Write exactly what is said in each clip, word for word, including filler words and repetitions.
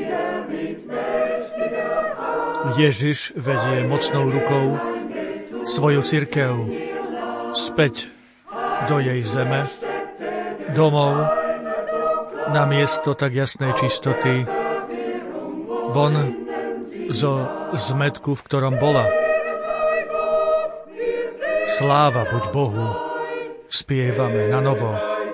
Ježiš vedie mocnou rukou svoju cirkev späť do jej zeme, domov, na miesto tak jasnej čistoty, von zo zmätku, v ktorom bola. Sláva buď Bohu, spievame na novo.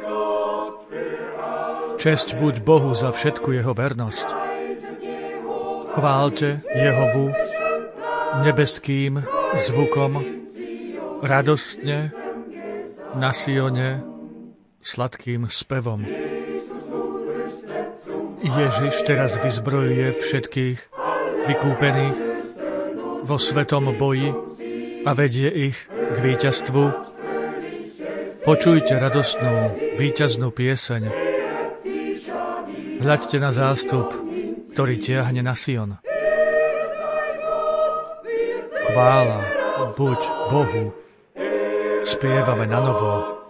Česť buď Bohu za všetku jeho vernosť. Chváľte Jehovu nebeským zvukom, radostne na Sione sladkým spevom. Ježiš teraz vyzbrojuje všetkých vykúpených vo svetom boji a vedie ich k víťazstvu. Počujte radostnú víťaznú pieseň. Hľaďte na zástup, ktorý tiahne na Sion. Chvála buď Bohu, spievame na novo.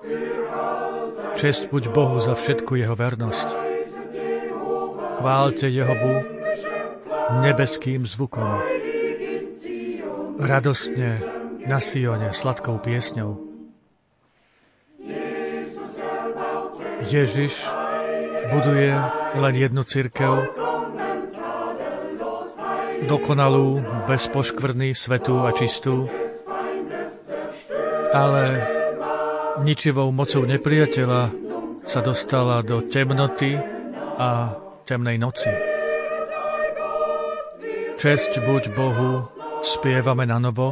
Česť buď Bohu za všetku jeho vernosť. Chváľte Jehovu nebeským zvukom. Radostne na Sione sladkou piesňou. Ježiš buduje len jednu cirkev, dokonalú, bez poškvrny, svätú a čistú, ale ničivou mocou nepriateľa sa dostala do temnoty a temnej noci. Česť buď Bohu, spievame na novo.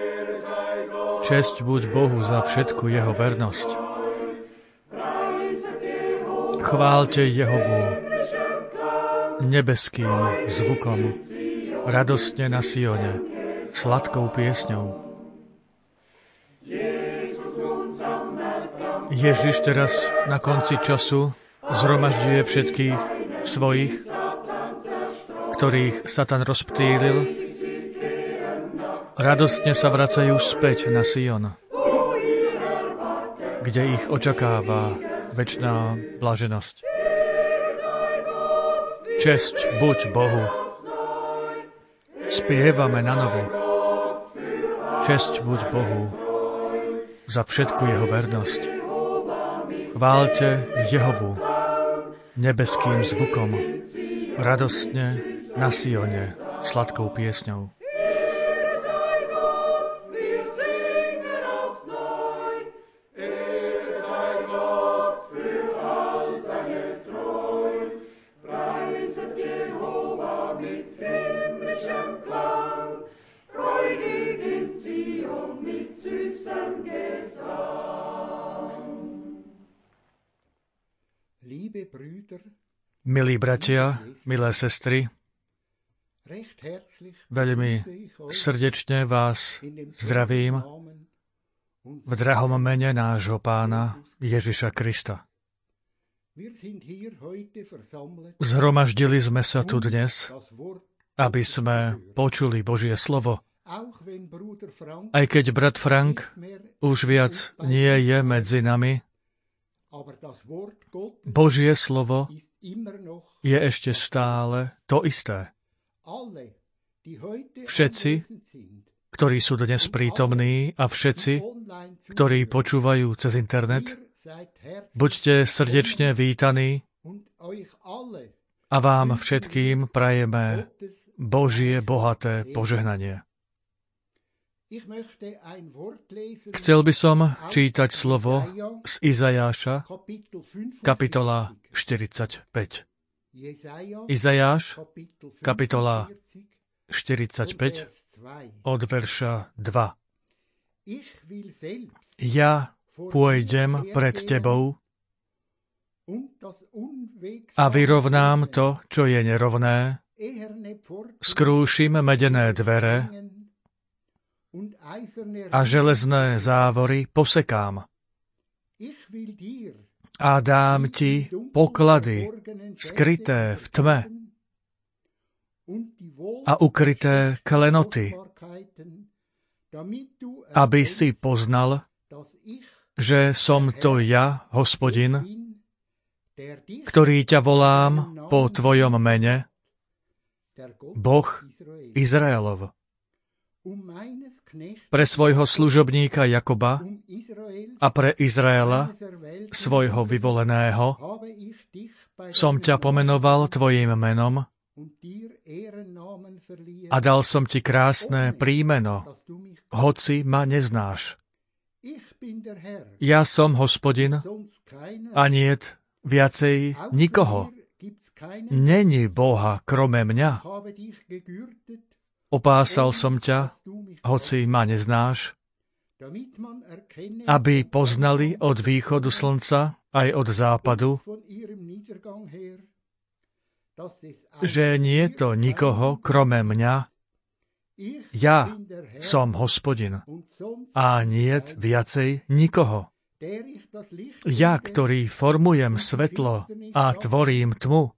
Česť buď Bohu za všetku jeho vernosť. Chváľte Jehovu nebeským zvukom, radostne na Sione, sladkou piesňou. Ježiš teraz na konci času zhromažďuje všetkých svojich, ktorých Satan rozptýlil, radostne sa vracajú späť na Sion, kde ich očakáva večná blaženosť. Česť buď Bohu. Spievame na novo. Česť buď Bohu za všetku jeho vernosť. Chváľte Jehovu nebeským zvukom, radostne na Sione sladkou piesňou. Milí bratia, milé sestry, veľmi srdečne vás zdravím v drahom mene nášho Pána Ježiša Krista. Zhromaždili sme sa tu dnes, aby sme počuli Božie slovo. Aj keď brat Frank už viac nie je medzi nami, Božie slovo je ešte stále to isté. Všetci, ktorí sú dnes prítomní a všetci, ktorí počúvajú cez internet, buďte srdečne vítaní a vám všetkým prajeme Božie bohaté požehnanie. Chcel by som čítať slovo z Izajáša, kapitola štyridsaťpäť. Izajáš, kapitola štyridsaťpäť, od verša dva. Ja pôjdem pred tebou a vyrovnám to, čo je nerovné, skrúšim medené dvere a železné závory posekám. A dám ti poklady skryté v tme a ukryté klenoty, aby si poznal, že som to ja, Hospodin, ktorý ťa volám po tvojom mene, Boh Izraelov. Pre svojho služobníka Jakoba a pre Izraela, svojho vyvoleného, som ťa pomenoval tvojím menom a dal som ti krásne príjmeno, hoci ma neznáš. Ja som Hospodin a niet viacej nikoho. Není Boha krome mňa. Opásal som ťa, hoci ma neznáš, aby poznali od východu slnca aj od západu, že nie je to nikoho krome mňa. Ja som Hospodin a niet viacej nikoho. Ja, ktorý formujem svetlo a tvorím tmu,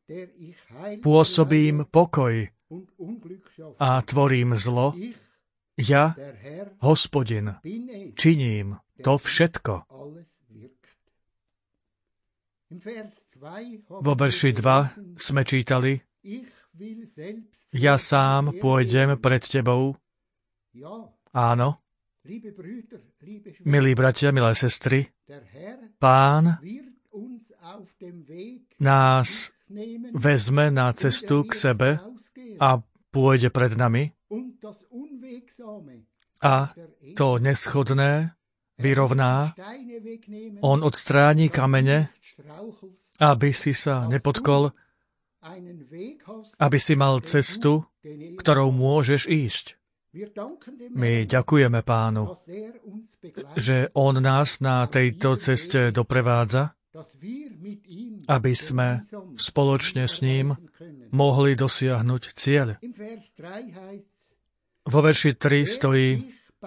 pôsobím pokoj a tvorím zlo, ja, Hospodin, činím to všetko. Vo verši dva sme čítali: Ja sám pôjdem pred tebou. Áno, milí bratia, milé sestry, Pán nás vezme na cestu k sebe a pôjde pred nami a to neschodné vyrovná. On odstráni kamene, aby si sa nepotkol, aby si mal cestu, ktorou môžeš ísť. My ďakujeme Pánu, že On nás na tejto ceste doprevádza, aby sme spoločne s ním mohli dosiahnuť cieľ. Vo verši tri stojí: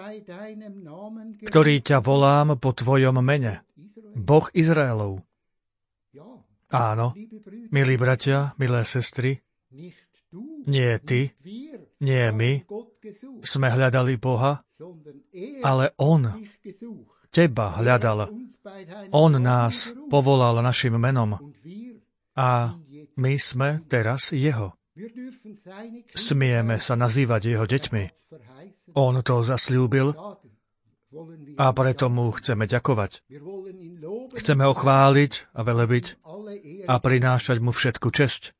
Ktorý ťa volám po tvojom mene, Boh Izraelov. Áno, milí bratia, milé sestry, nie ty, nie my sme hľadali Boha, ale On teba hľadal. On nás povolal našim menom a my sme teraz Jeho. Smieme sa nazývať Jeho deťmi. On to zasľúbil a preto mu chceme ďakovať. Chceme ho chváliť a velebiť a prinášať mu všetku česť.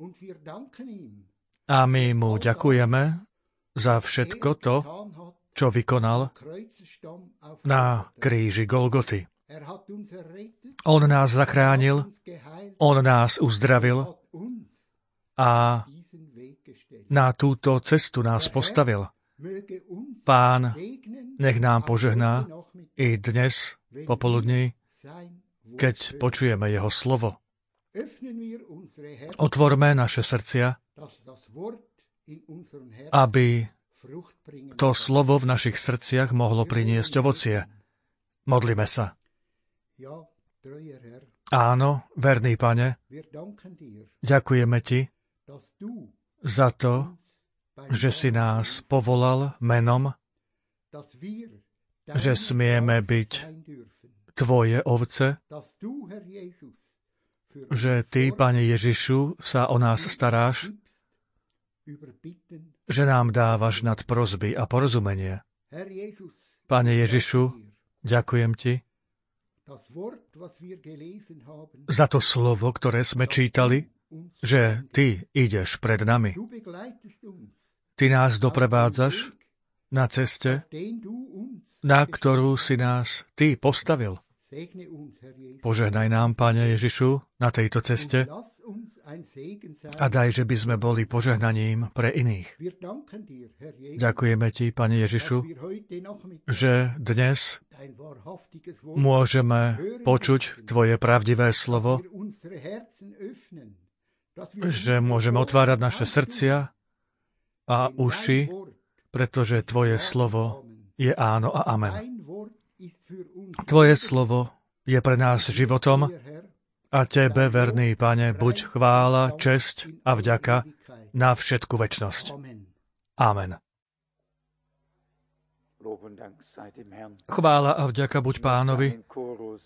A my mu ďakujeme za všetko to, čo vykonal na kríži Golgoty. On nás zachránil, on nás uzdravil a na túto cestu nás postavil. Pán nech nám požehná i dnes popoludní, keď počujeme jeho slovo. Otvorme naše srdcia, aby to slovo v našich srdciach mohlo priniesť ovocie. Modlíme sa. Áno, verný Pane, ďakujeme Ti za to, že si nás povolal menom, že smieme byť Tvoje ovce, že Ty, Pane Ježišu, sa o nás staráš, že nám dávaš nad prosby a porozumenie. Pane Ježišu, ďakujem Ti za to slovo, ktoré sme čítali, že Ty ideš pred nami. Ty nás doprevádzaš na ceste, na ktorú si nás Ty postavil. Požehnaj nám, Pane Ježišu, na tejto ceste a daj, že by sme boli požehnaním pre iných. Ďakujeme Ti, Pane Ježišu, že dnes môžeme počuť Tvoje pravdivé slovo, že môžeme otvárať naše srdcia a uši, pretože Tvoje slovo je áno a amen. Tvoje slovo je pre nás životom a Tebe, verný Pane, buď chvála, česť a vďaka na všetku večnosť. Amen. Chvála a vďaka buď Pánovi.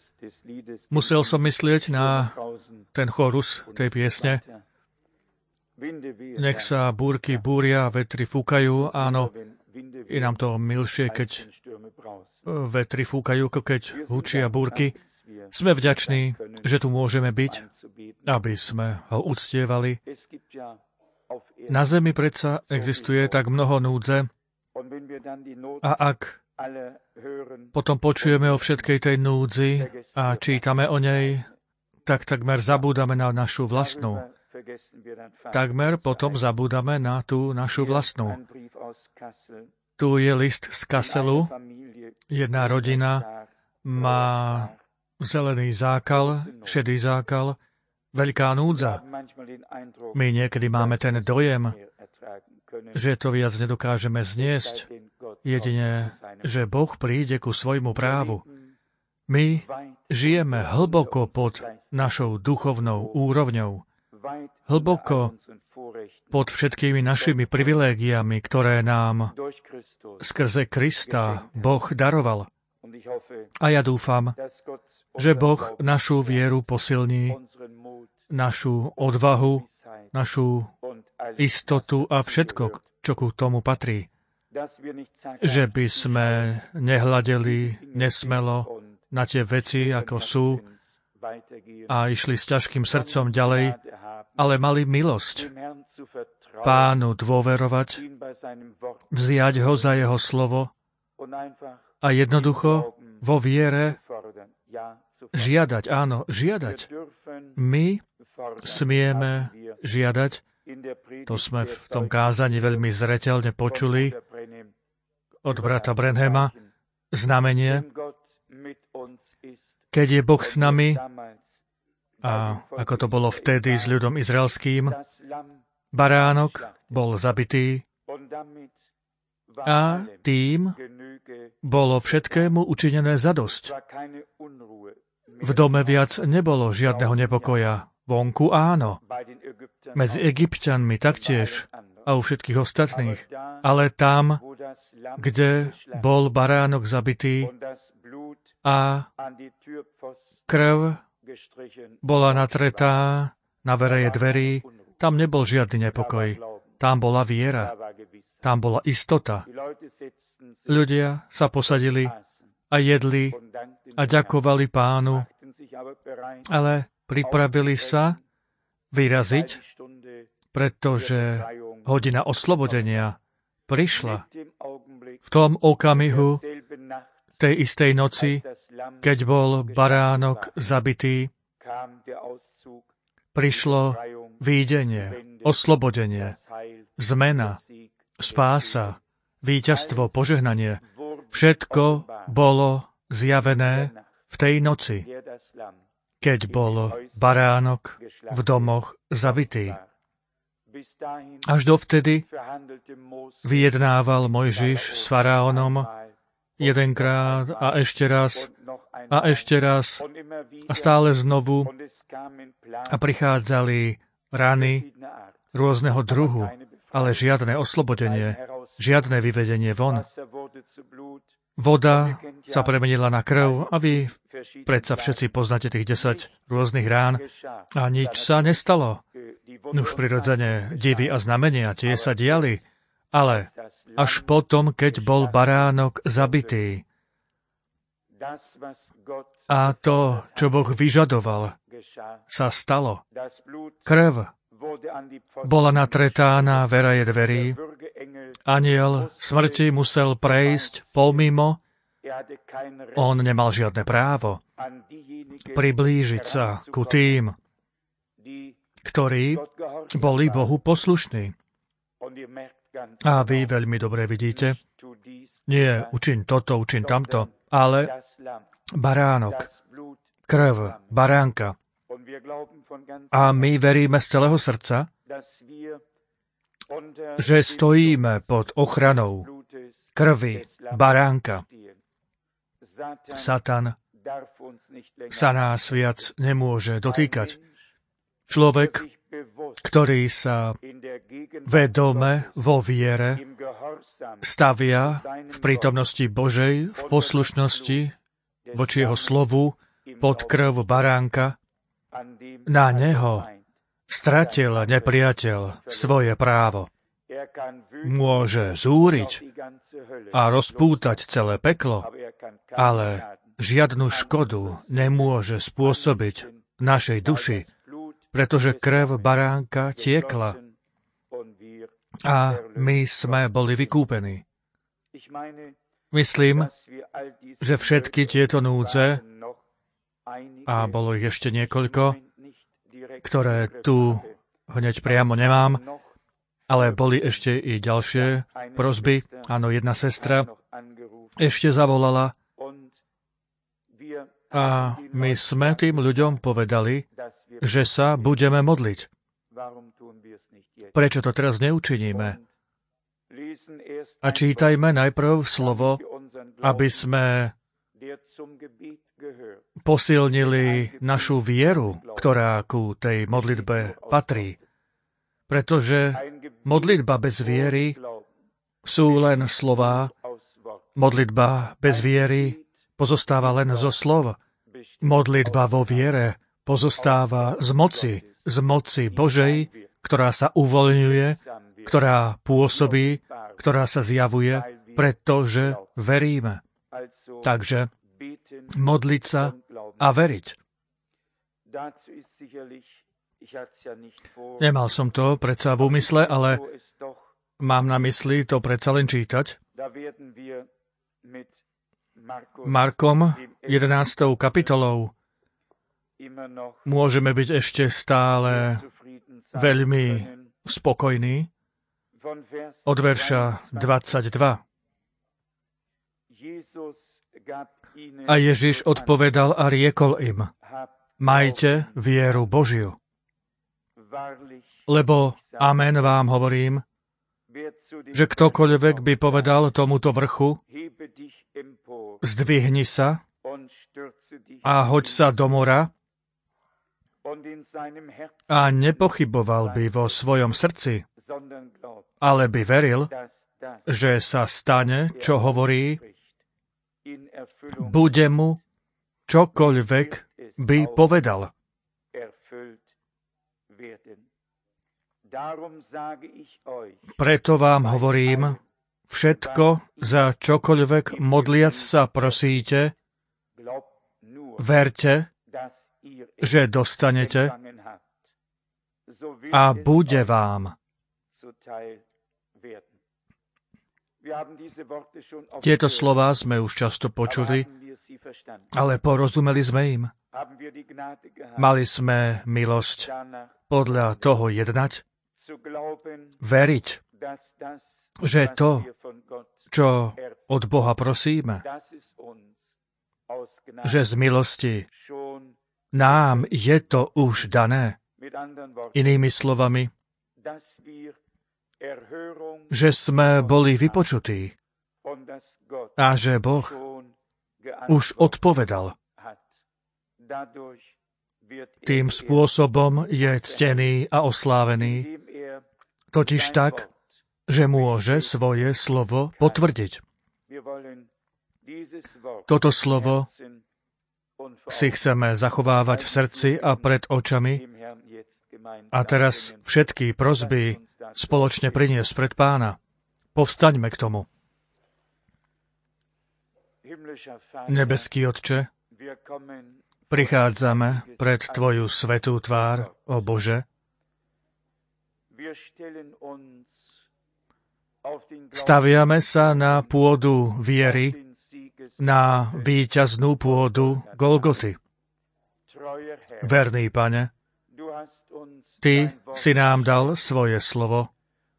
Musel som myslieť na ten chorus tej piesne. Nech sa búrky búria, vetry fúkajú. Áno, je nám to milšie, keď vetry fúkajú, ako keď hučia búrky. Sme vďační, že tu môžeme byť, aby sme ho uctievali. Na zemi predsa existuje tak mnoho núdze a ak potom počujeme o všetkej tej núdzi a čítame o nej, tak takmer zabúdame na našu vlastnú. Takmer potom zabúdame na tú našu vlastnú. Tu je list z Kasselu. Jedna rodina má zelený zákal, šedý zákal, veľká núdza. My niekedy máme ten dojem, že to viac nedokážeme zniesť, jedine, že Boh príde ku svojmu právu. My žijeme hlboko pod našou duchovnou úrovňou, hlboko pod všetkými našimi privilégiami, ktoré nám skrze Krista Boh daroval. A ja dúfam, že Boh našu vieru posilní, našu odvahu, našu istotu a všetko, čo ku tomu patrí. Že by sme nehľadeli nesmelo na tie veci, ako sú, a išli s ťažkým srdcom ďalej, ale mali milosť Pánu dôverovať, vziať ho za jeho slovo a jednoducho vo viere žiadať, áno, žiadať. My smieme žiadať, to sme v tom kázaní veľmi zreteľne počuli od brata Branhama, znamenie, keď je Boh s nami, a ako to bolo vtedy s ľudom izraelským, baránok bol zabitý a tým bolo všetkému učinené zadosť. V dome viac nebolo žiadneho nepokoja. Vonku áno. Medzi Egypťanmi taktiež a u všetkých ostatných. Ale tam, kde bol baránok zabitý a krv bola natretá na vereje dverí, tam nebol žiadny nepokoj. Tam bola viera. Tam bola istota. Ľudia sa posadili a jedli a ďakovali Pánu, ale pripravili sa vyraziť, pretože hodina oslobodenia prišla v tom okamihu tej istej noci, keď bol baránok zabitý, prišlo výjdenie, oslobodenie, zmena, spása, víťazstvo, požehnanie. Všetko bolo zjavené v tej noci, keď bol baránok v domoch zabitý. Až dovtedy vyjednával Mojžiš s faraónom jedenkrát a ešte raz a ešte raz a stále znovu a prichádzali rany rôzneho druhu, ale žiadne oslobodenie, žiadne vyvedenie von. Voda sa premenila na krv a vy predsa všetci poznáte tých desať rôznych rán a nič sa nestalo. Už prirodzene divy a znamenia tie sa diali, ale až potom, keď bol baránok zabitý a to, čo Boh vyžadoval, sa stalo. Krv bola natretá na veraje dverí. Anjel smrti musel prejsť pomimo. On nemal žiadne právo priblížiť sa ku tým, ktorí boli Bohu poslušní. A vy veľmi dobre vidíte, nie učiň toto, učiň tamto, ale baránok, krv, baránka. A my veríme z celého srdca, že stojíme pod ochranou krvi baránka. Satan sa nás viac nemôže dotýkať. Človek, ktorý sa vedome vo viere stavia v prítomnosti Božej, v poslušnosti voči jeho slovu, pod krv baránka, na neho stratil nepriateľ svoje právo. Môže zúriť a rozpútať celé peklo, ale žiadnu škodu nemôže spôsobiť našej duši, pretože krev baránka tiekla a my sme boli vykúpení. Myslím, že všetky tieto núdze, a bolo ich ešte niekoľko, ktoré tu hneď priamo nemám, ale boli ešte i ďalšie prosby. Áno, jedna sestra ešte zavolala a my sme tým ľuďom povedali, že sa budeme modliť. Prečo to teraz neučiníme? A čítajme najprv slovo, aby sme posilnili našu vieru, ktorá ku tej modlitbe patrí. Pretože modlitba bez viery sú len slová, modlitba bez viery pozostáva len zo slov. Modlitba vo viere pozostáva z moci, z moci Božej, ktorá sa uvoľňuje, ktorá pôsobí, ktorá sa zjavuje, pretože veríme. Takže modliť sa a veriť. Nemal som to predsa v úmysle, ale mám na mysli to predsa len čítať. Markom jedenástou kapitolou môžeme byť ešte stále veľmi spokojní. Od verša dvadsaťdva. A Ježiš odpovedal a riekol im, majte vieru Božiu. Lebo, amen vám hovorím, že ktokoľvek by povedal tomuto vrchu, zdvihni sa a hoď sa do mora, a nepochyboval by vo svojom srdci, ale by veril, že sa stane, čo hovorí, bude mu čokoľvek by povedal. Preto vám hovorím, všetko, za čokoľvek modliac sa prosíte, verte, že dostanete a bude vám. Tieto slová sme už často počuli, ale porozumeli sme im. Mali sme milosť podľa toho jednať, veriť, že to, čo od Boha prosíme, že z milosti nám je to už dané. Inými slovami, že sme boli vypočutí a že Boh už odpovedal. Tým spôsobom je ctený a oslávený, totiž tak, že môže svoje slovo potvrdiť. Toto slovo si chceme zachovávať v srdci a pred očami a teraz všetky prosby spoločne priniesť pred Pána. Povstaňme k tomu. Nebeský Otče, prichádzame pred Tvoju svätú tvár, o Bože. Staviame sa na pôdu viery, na víťaznú pôdu Golgoty. Verný Pane, Ty si nám dal svoje slovo.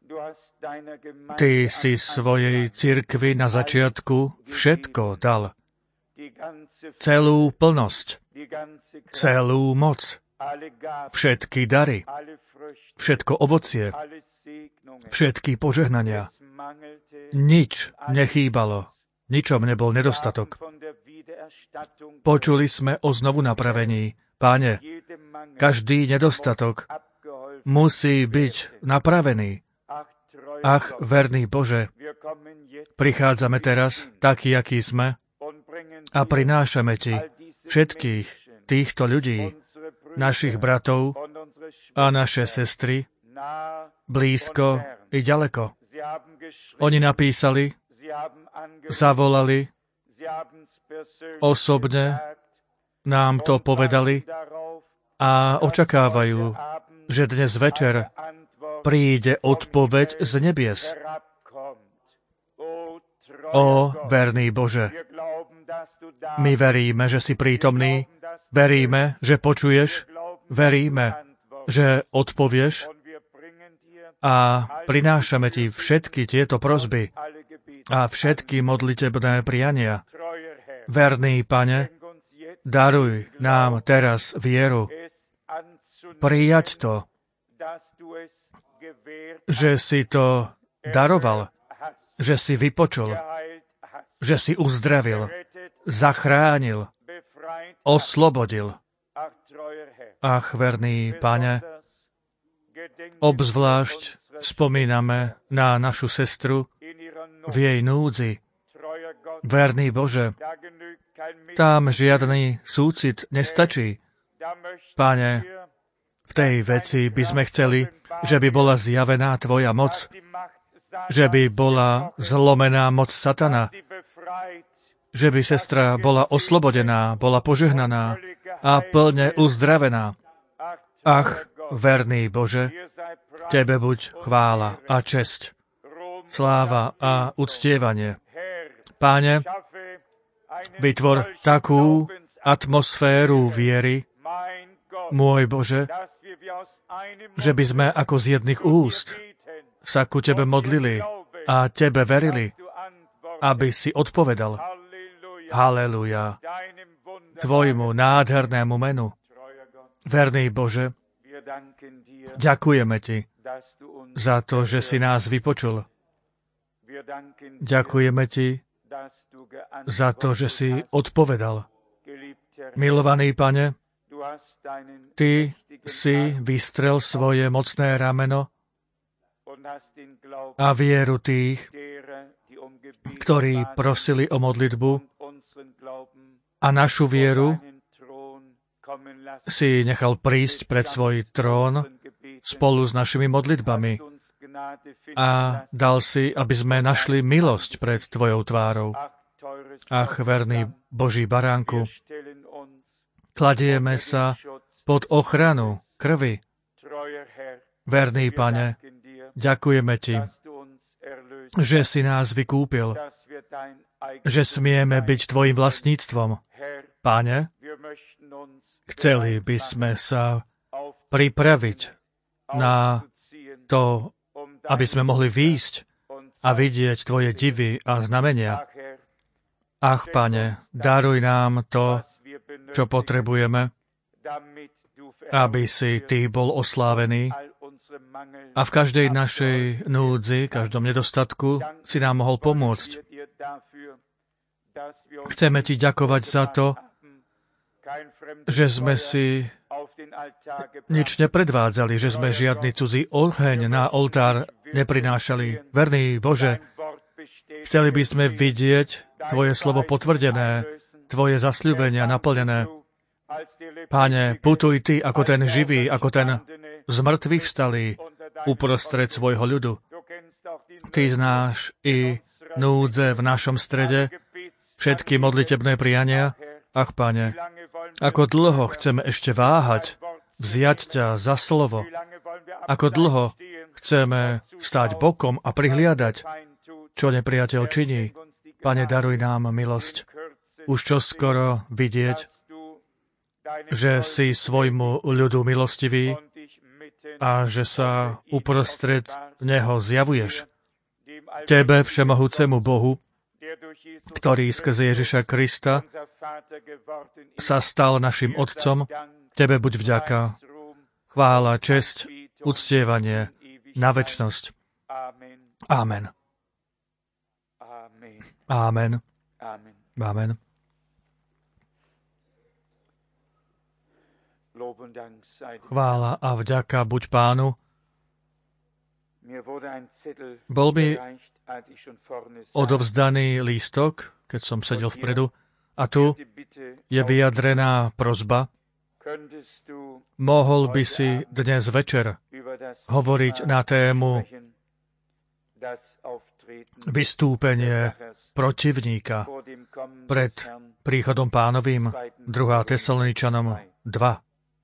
Ty si svojej cirkvi na začiatku všetko dal. Celú plnosť, celú moc, všetky dary, všetko ovocie, všetky požehnania. Nič nechýbalo, ničom nebol nedostatok. Počuli sme o znovu napravení. Páne, každý nedostatok musí byť napravený. Ach, verný Bože, prichádzame teraz, takí, akí sme, a prinášame Ti všetkých týchto ľudí, našich bratov a naše sestry, blízko i ďaleko. Oni napísali, zavolali, osobne nám to povedali a očakávajú, že dnes večer príde odpoveď z nebies. Ó, verný Bože, my veríme, že si prítomný, veríme, že počuješ, veríme, že odpovieš a prinášame Ti všetky tieto prosby a všetky modlitebné priania. Verný Pane, daruj nám teraz vieru, prijať to, že si to daroval, že si vypočul, že si uzdravil, zachránil, oslobodil. Ach, verný Pane, obzvlášť spomíname na našu sestru v jej núdzi. Verný Bože, tam žiadny súcit nestačí. Pane, v tej veci by sme chceli, že by bola zjavená Tvoja moc, že by bola zlomená moc satana, že by sestra bola oslobodená, bola požehnaná a plne uzdravená. Ach, verný Bože, Tebe buď chvála a česť, sláva a uctievanie. Páne, vytvor takú atmosféru viery, môj Bože, že by sme ako z jedných úst sa ku Tebe modlili a Tebe verili, aby si odpovedal. Halelúja. Tvojmu nádhernému menu. Verný Bože, ďakujeme Ti za to, že si nás vypočul. Ďakujeme Ti za to, že si odpovedal. Milovaný Pane, Ty si vystrel svoje mocné rameno a vieru tých, ktorí prosili o modlitbu, a našu vieru si nechal prísť pred svoj trón spolu s našimi modlitbami a dal si, aby sme našli milosť pred Tvojou tvárou. Ach, verný Boží baránku, kladieme sa pod ochranu krvi. Verný Pane, ďakujeme Ti, že si nás vykúpil, že smieme byť Tvojim vlastníctvom. Pane, chceli by sme sa pripraviť na to, aby sme mohli výjsť a vidieť Tvoje divy a znamenia. Ach, Pane, daruj nám to, čo potrebujeme, aby si Ty bol oslávený a v každej našej núdzi, každom nedostatku si nám mohol pomôcť. Chceme Ti ďakovať za to, že sme si nič nepredvádzali, že sme žiadny cudzí oheň na oltár neprinášali. Verný Bože, chceli by sme vidieť Tvoje slovo potvrdené, Tvoje zasľúbenia naplnené. Páne, putuj Ty ako ten živý, ako ten z mŕtvych vstalý uprostred svojho ľudu. Ty znáš i núdze v našom strede, všetky modlitebné priania. Ach, Pane, ako dlho chceme ešte váhať, vziať ťa za slovo. Ako dlho chceme stáť bokom a prihliadať, čo nepriateľ činí. Pane, daruj nám milosť. Už čoskoro vidieť, že si svojmu ľudu milostivý a že sa uprostred neho zjavuješ. Tebe, všemohúcemu Bohu, ktorý skrze Ježiša Krista sa stal našim Otcom, Tebe buď vďaka, chvála, česť, uctievanie na večnosť. Amen. Amen. Amen. Chvála a vďaka buď Pánu. Bol mi odovzdaný lístok, keď som sedel vpredu, a tu je vyjadrená prosba, mohol by si dnes večer hovoriť na tému vystúpenie protivníka pred príchodom Pánovým, druhá Tesaloničanom dva.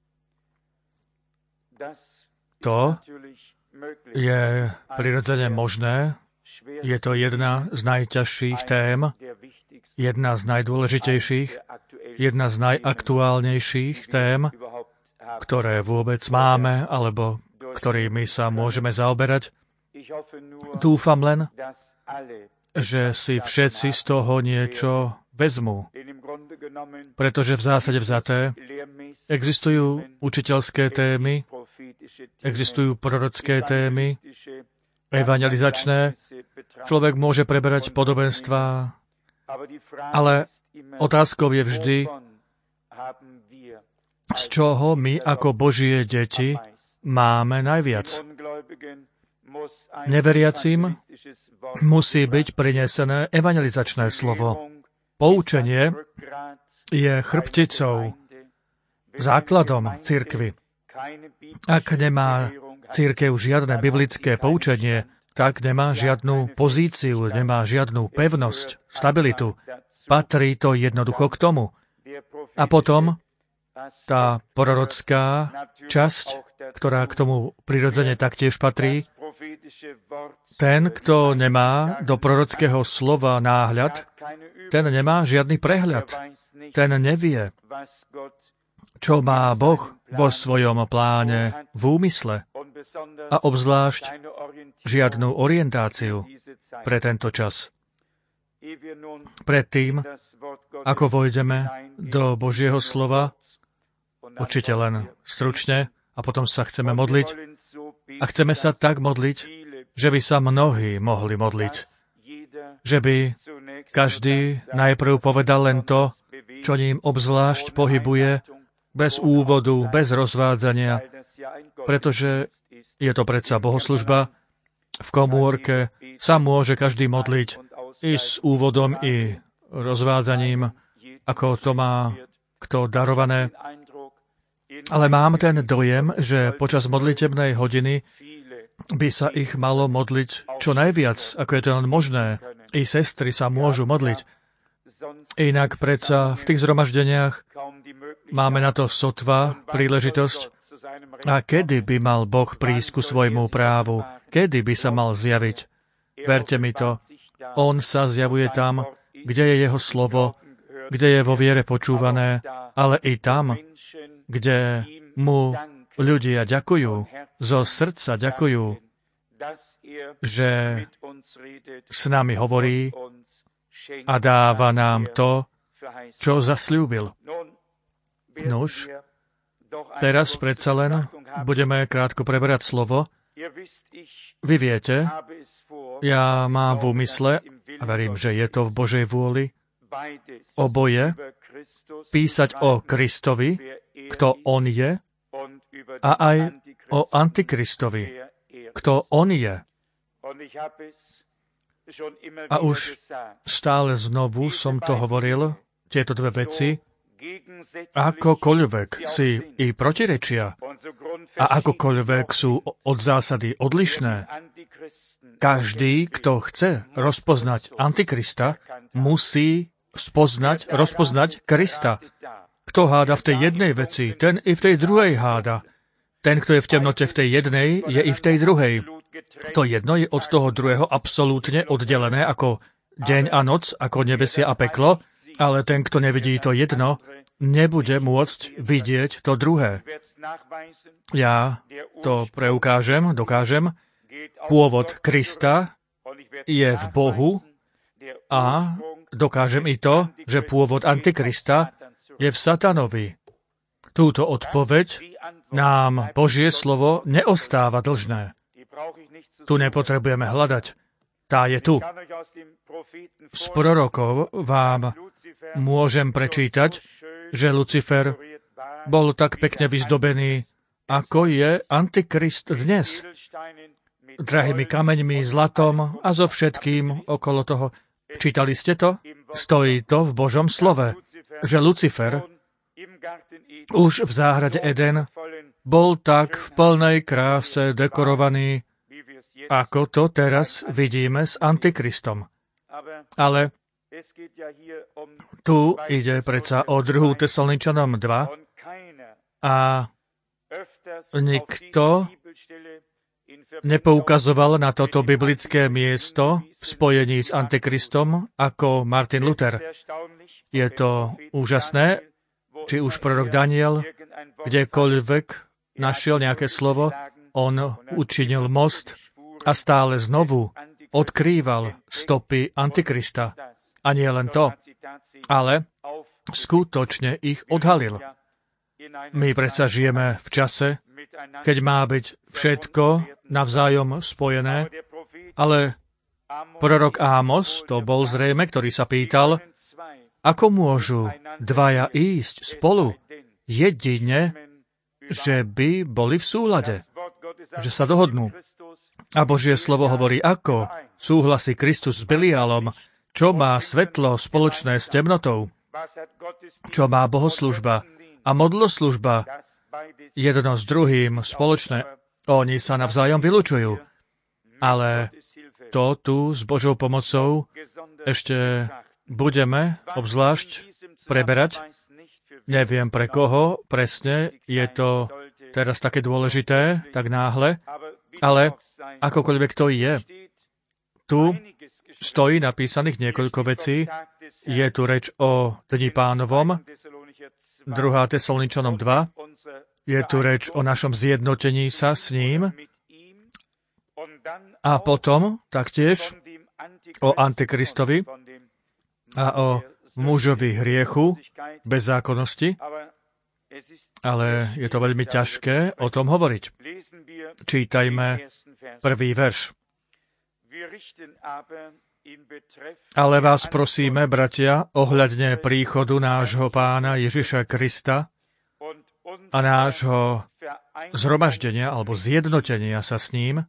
To je prirodzene možné. Je to jedna z najťažších tém, jedna z najdôležitejších, jedna z najaktuálnejších tém, ktoré vôbec máme, alebo ktorými sa môžeme zaoberať. Dúfam len, že si všetci z toho niečo vezmú. Pretože v zásade vzaté existujú učiteľské témy, existujú prorocké témy, evangelizačné. Človek môže preberať podobenstvá, ale otázkou je vždy, z čoho my ako Božie deti máme najviac. Neveriacim musí byť prinesené evangelizačné slovo. Poučenie je chrbticou, základom cirkvi. Ak nemá cirkev žiadne biblické poučenie, tak nemá žiadnu pozíciu, nemá žiadnu pevnosť, stabilitu. Patrí to jednoducho k tomu. A potom tá prorocká časť, ktorá k tomu prirodzene taktiež patrí, ten, kto nemá do prorockého slova náhľad, ten nemá žiadny prehľad. Ten nevie, čo má Boh vo svojom pláne v úmysle a obzvlášť žiadnu orientáciu pre tento čas. Predtým, ako vojdeme do Božieho slova, určite len stručne, a potom sa chceme modliť. A chceme sa tak modliť, že by sa mnohí mohli modliť. Že by každý najprv povedal len to, čo ním obzvlášť pohybuje, bez úvodu, bez rozvádzania, pretože je to predsa bohoslužba. V komórke sa môže každý modliť i s úvodom, i rozvádzaním, ako to má kto darované. Ale mám ten dojem, že počas modlitebnej hodiny by sa ich malo modliť čo najviac, ako je to len možné. I sestry sa môžu modliť. Inak predsa v tých zhromaždeniach máme na to sotva príležitosť. A kedy by mal Boh prísť ku svojmu právu? Kedy by sa mal zjaviť? Verte mi to, on sa zjavuje tam, kde je jeho slovo, kde je vo viere počúvané, ale i tam, kde mu ľudia ďakujú, zo srdca ďakujú, že s nami hovorí a dáva nám to, čo zasľúbil. Nuž, teraz predsa len budeme krátko preberať slovo. Vy viete, ja mám v úmysle, a verím, že je to v Božej vôli, oboje, písať o Kristovi, kto on je, a aj o Antikristovi, kto on je. A už stále znovu som to hovoril, tieto dve veci, akokoľvek si i protirečia a akokoľvek sú od zásady odlišné, každý, kto chce rozpoznať Antikrista, musí spoznať, rozpoznať Krista. Kto háda v tej jednej veci, ten i v tej druhej háda. Ten, kto je v temnote v tej jednej, je i v tej druhej. To jedno je od toho druhého absolútne oddelené ako deň a noc, ako nebesia a peklo, ale ten, kto nevidí to jedno, nebude môcť vidieť to druhé. Ja to preukážem, dokážem. Pôvod Krista je v Bohu a dokážem i to, že pôvod Antikrista je v Satanovi. Túto odpoveď nám Božie slovo neostáva dlžné. Tu nepotrebujeme hľadať. Tá je tu. Z prorokov vám môžem prečítať, že Lucifer bol tak pekne vyzdobený, ako je Antikrist dnes. Drahými kameňmi, zlatom a so všetkým okolo toho. Čítali ste to? Stojí to v Božom slove, že Lucifer už v záhrade Eden bol tak v plnej kráse dekorovaný, ako to teraz vidíme s Antikristom. Ale tu ide predsa o druhú Tesaloničanom dva a nikto nepoukazoval na toto biblické miesto v spojení s Antikristom ako Martin Luther. Je to úžasné, či už prorok Daniel kdekoľvek našiel nejaké slovo, on učinil most a stále znovu odkrýval stopy Antikrista. A nie len to, ale skutočne ich odhalil. My predsa žijeme v čase, keď má byť všetko navzájom spojené, ale prorok Ámos to bol zrejme, ktorý sa pýtal, ako môžu dvaja ísť spolu jedine, že by boli v súlade, že sa dohodnú. A Božie slovo hovorí, ako súhlasí Kristus s Beliálom, čo má svetlo spoločné s temnotou, čo má bohoslužba a modloslužba jedno s druhým spoločné. Oni sa navzájom vylučujú. Ale to tu s Božou pomocou ešte budeme obzvlášť preberať. Neviem pre koho presne je to teraz také dôležité, tak náhle, ale akokoľvek to je. Tu stojí napísaných niekoľko vecí. Je tu reč o Dni Pánovom, druhá Tesaloničanom dva. Je tu reč o našom zjednotení sa s ním. A potom taktiež o Antikristovi a o mužovi hriechu, bezzákonnosti. Ale je to veľmi ťažké o tom hovoriť. Čítajme prvý verš. Ale vás prosíme, bratia, ohľadne príchodu nášho Pána Ježiša Krista a nášho zhromaždenia alebo zjednotenia sa s ním,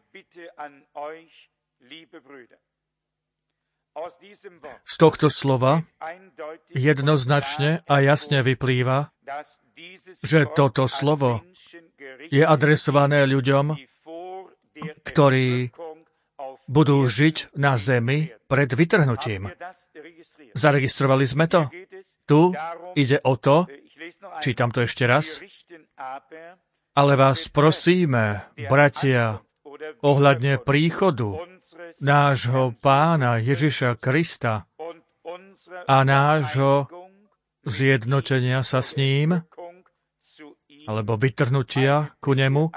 z tohto slova jednoznačne a jasne vyplýva, že toto slovo je adresované ľuďom, ktorí budú žiť na zemi pred vytrhnutím. Zaregistrovali sme to? Tu ide o to, čítam to ešte raz, ale vás prosíme, bratia, ohľadne príchodu nášho Pána Ježiša Krista a nášho zjednotenia sa s ním, alebo vytrhnutia ku nemu.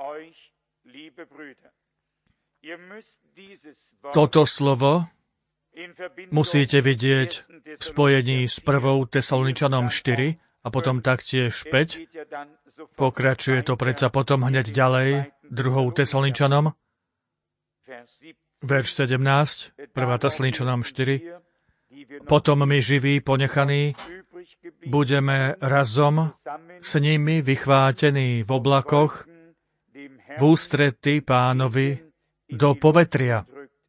Toto slovo musíte vidieť v spojení s prvou Tesaloničanom štyri a potom taktiež päť. Pokračuje to predsa potom hneď ďalej druhou Tesaloničanom. Verš sedemnásť, prvá Tesaloničanom štyri. Potom my živí, ponechaní, budeme razom s nimi vychvátení v oblakoch v ústrety Pánovi do povetria.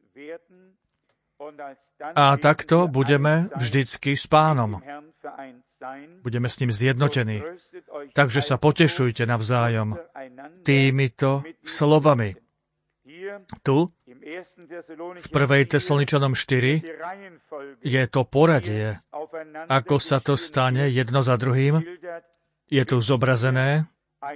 A takto budeme vždycky s Pánom. Budeme s ním zjednotení. Takže sa potešujte navzájom týmito slovami. Tu, v prvej Tesaloničanom štyri, je to poradie, ako sa to stane jedno za druhým. Je tu zobrazené,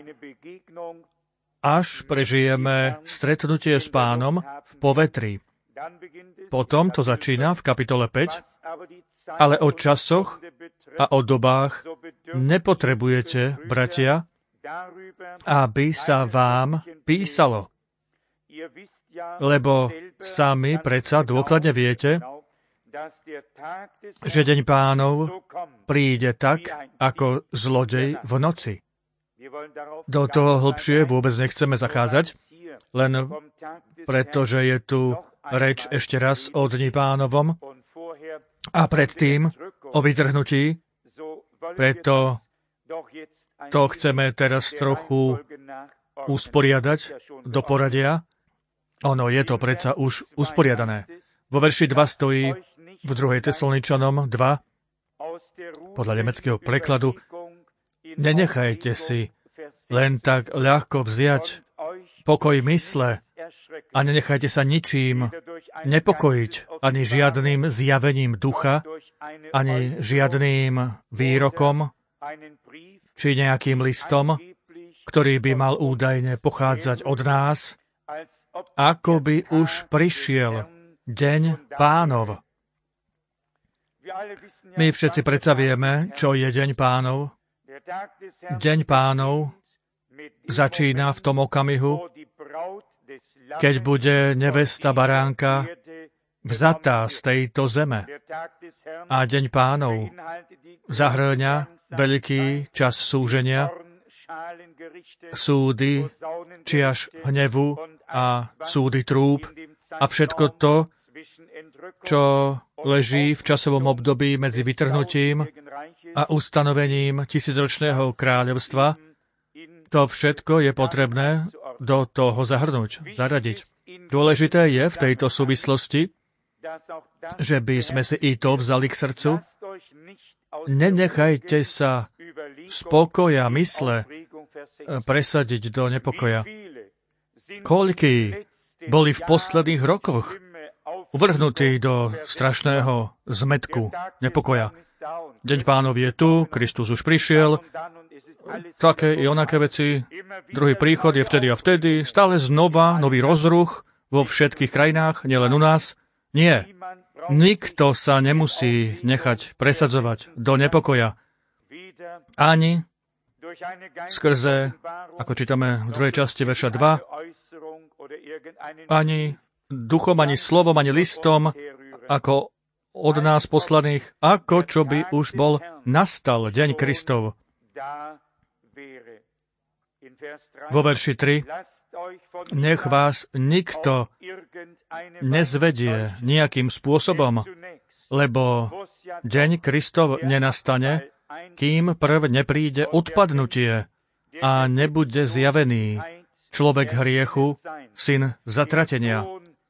až prežijeme stretnutie s Pánom v povetri. Potom to začína v kapitole päť, ale o časoch a o dobách nepotrebujete, bratia, aby sa vám písalo. Lebo sami predsa dôkladne viete, že deň Pánov príde tak, ako zlodej v noci. Do toho hlbšie vôbec nechceme zachádzať, len preto, že je tu reč ešte raz o Dni Pánovom a predtým o vytrhnutí, preto to chceme teraz trochu usporiadať do poradia. Ono je to predsa už usporiadané. Vo verši dva stojí v druhej Tesaloničanom dva, podľa nemeckého prekladu, Nenechajte si len tak ľahko vziať pokoj mysle a nenechajte sa ničím nepokojiť, ani žiadnym zjavením ducha, ani žiadnym výrokom, či nejakým listom, ktorý by mal údajne pochádzať od nás, ako by už prišiel deň Pánov. My všetci predsa vieme, čo je deň Pánov. Deň Pánov začína v tom okamihu, keď bude nevesta baránka vzatá z tejto zeme. A deň Pánov zahrňa veľký čas súženia, súdy, čiaž hnevu a súdy trúb a všetko to, čo leží v časovom období medzi vytrhnutím a ustanovením tisícročného kráľovstva, to všetko je potrebné do toho zahrnúť, zaradiť. Dôležité je v tejto súvislosti, že by sme si i to vzali k srdcu. Nenechajte sa z pokoja mysle presadiť do nepokoja. Koľkí boli v posledných rokoch uvrhnutí do strašného zmätku, nepokoja. Deň Pánov je tu, Kristus už prišiel, také i onaké veci, druhý príchod je vtedy a vtedy, stále znova nový rozruch vo všetkých krajinách, nielen u nás. Nie, nikto sa nemusí nechať presadzovať do nepokoja. Ani skrze, ako čítame v druhej časti verša dva, ani duchom, ani slovom, ani listom, ako od nás poslaných, ako čo by už bol nastal deň Kristov. Vo verši tri, nech vás nikto nezvedie nejakým spôsobom, lebo deň Kristov nenastane, kým prv nepríde odpadnutie a nebude zjavený človek hriechu, syn zatratenia,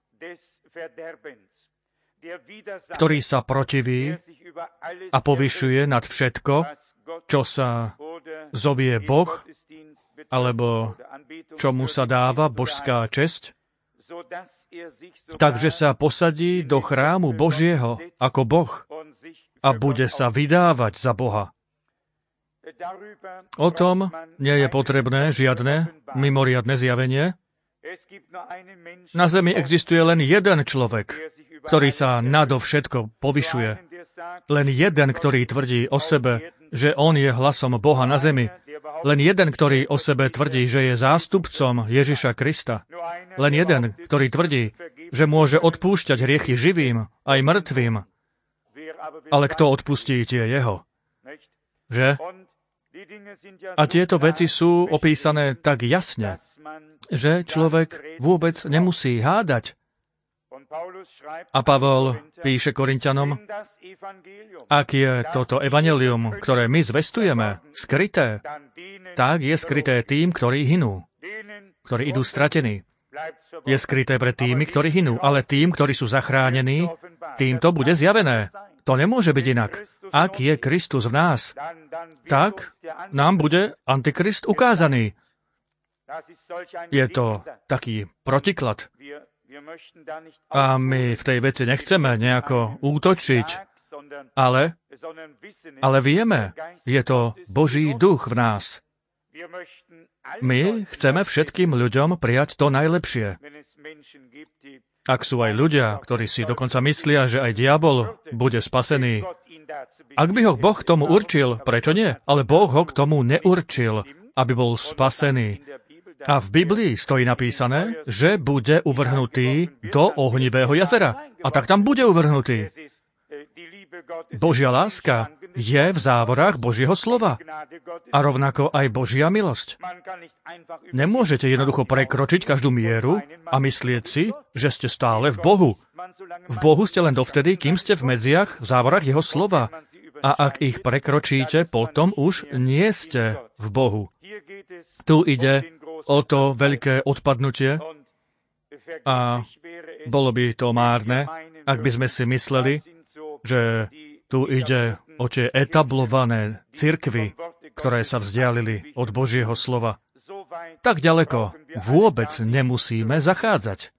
ktorý sa protiví a povyšuje nad všetko, čo sa zovie Boh, alebo čomu sa dáva božská česť, takže sa posadí do chrámu Božieho ako Boh a bude sa vydávať za Boha. O tom nie je potrebné žiadne mimoriadne zjavenie. Na zemi existuje len jeden človek, ktorý sa nadovšetko povyšuje. Len jeden, ktorý tvrdí o sebe, že on je hlasom Boha na zemi. Len jeden, ktorý o sebe tvrdí, že je zástupcom Ježiša Krista. Len jeden, ktorý tvrdí, že môže odpúšťať hriechy živým aj mŕtvým. Ale kto odpustí tie jeho? Že? A tieto veci sú opísané tak jasne, že človek vôbec nemusí hádať. A Pavol píše Korinťanom, ak je toto evanjelium, ktoré my zvestujeme, skryté, tak je skryté tým, ktorí hynú, ktorí idú stratení. Je skryté pre tými, ktorí hynú, ale tým, ktorí sú zachránení, tým to bude zjavené. To nemôže byť inak. Ak je Kristus v nás, tak nám bude Antikrist ukázaný. Je to taký protiklad. A my v tej veci nechceme nejako útočiť, ale, ale vieme, je to Boží duch v nás. My chceme všetkým ľuďom prijať to najlepšie. Ak sú aj ľudia, ktorí si dokonca myslia, že aj diabol bude spasený, ak by ho Boh k tomu určil, prečo nie? Ale Boh ho k tomu neurčil, aby bol spasený. A v Biblii stojí napísané, že bude uvrhnutý do ohnivého jazera. A tak tam bude uvrhnutý. Božia láska je v závorách Božieho slova. A rovnako aj Božia milosť. Nemôžete jednoducho prekročiť každú mieru a myslieť si, že ste stále v Bohu. V Bohu ste len dovtedy, kým ste v medziach, v závorách Jeho slova. A ak ich prekročíte, potom už nie ste v Bohu. Tu ide o to veľké odpadnutie a bolo by to márne, ak by sme si mysleli, že tu ide o tie etablované cirkvy, ktoré sa vzdialili od Božieho slova. Tak ďaleko vôbec nemusíme zachádzať.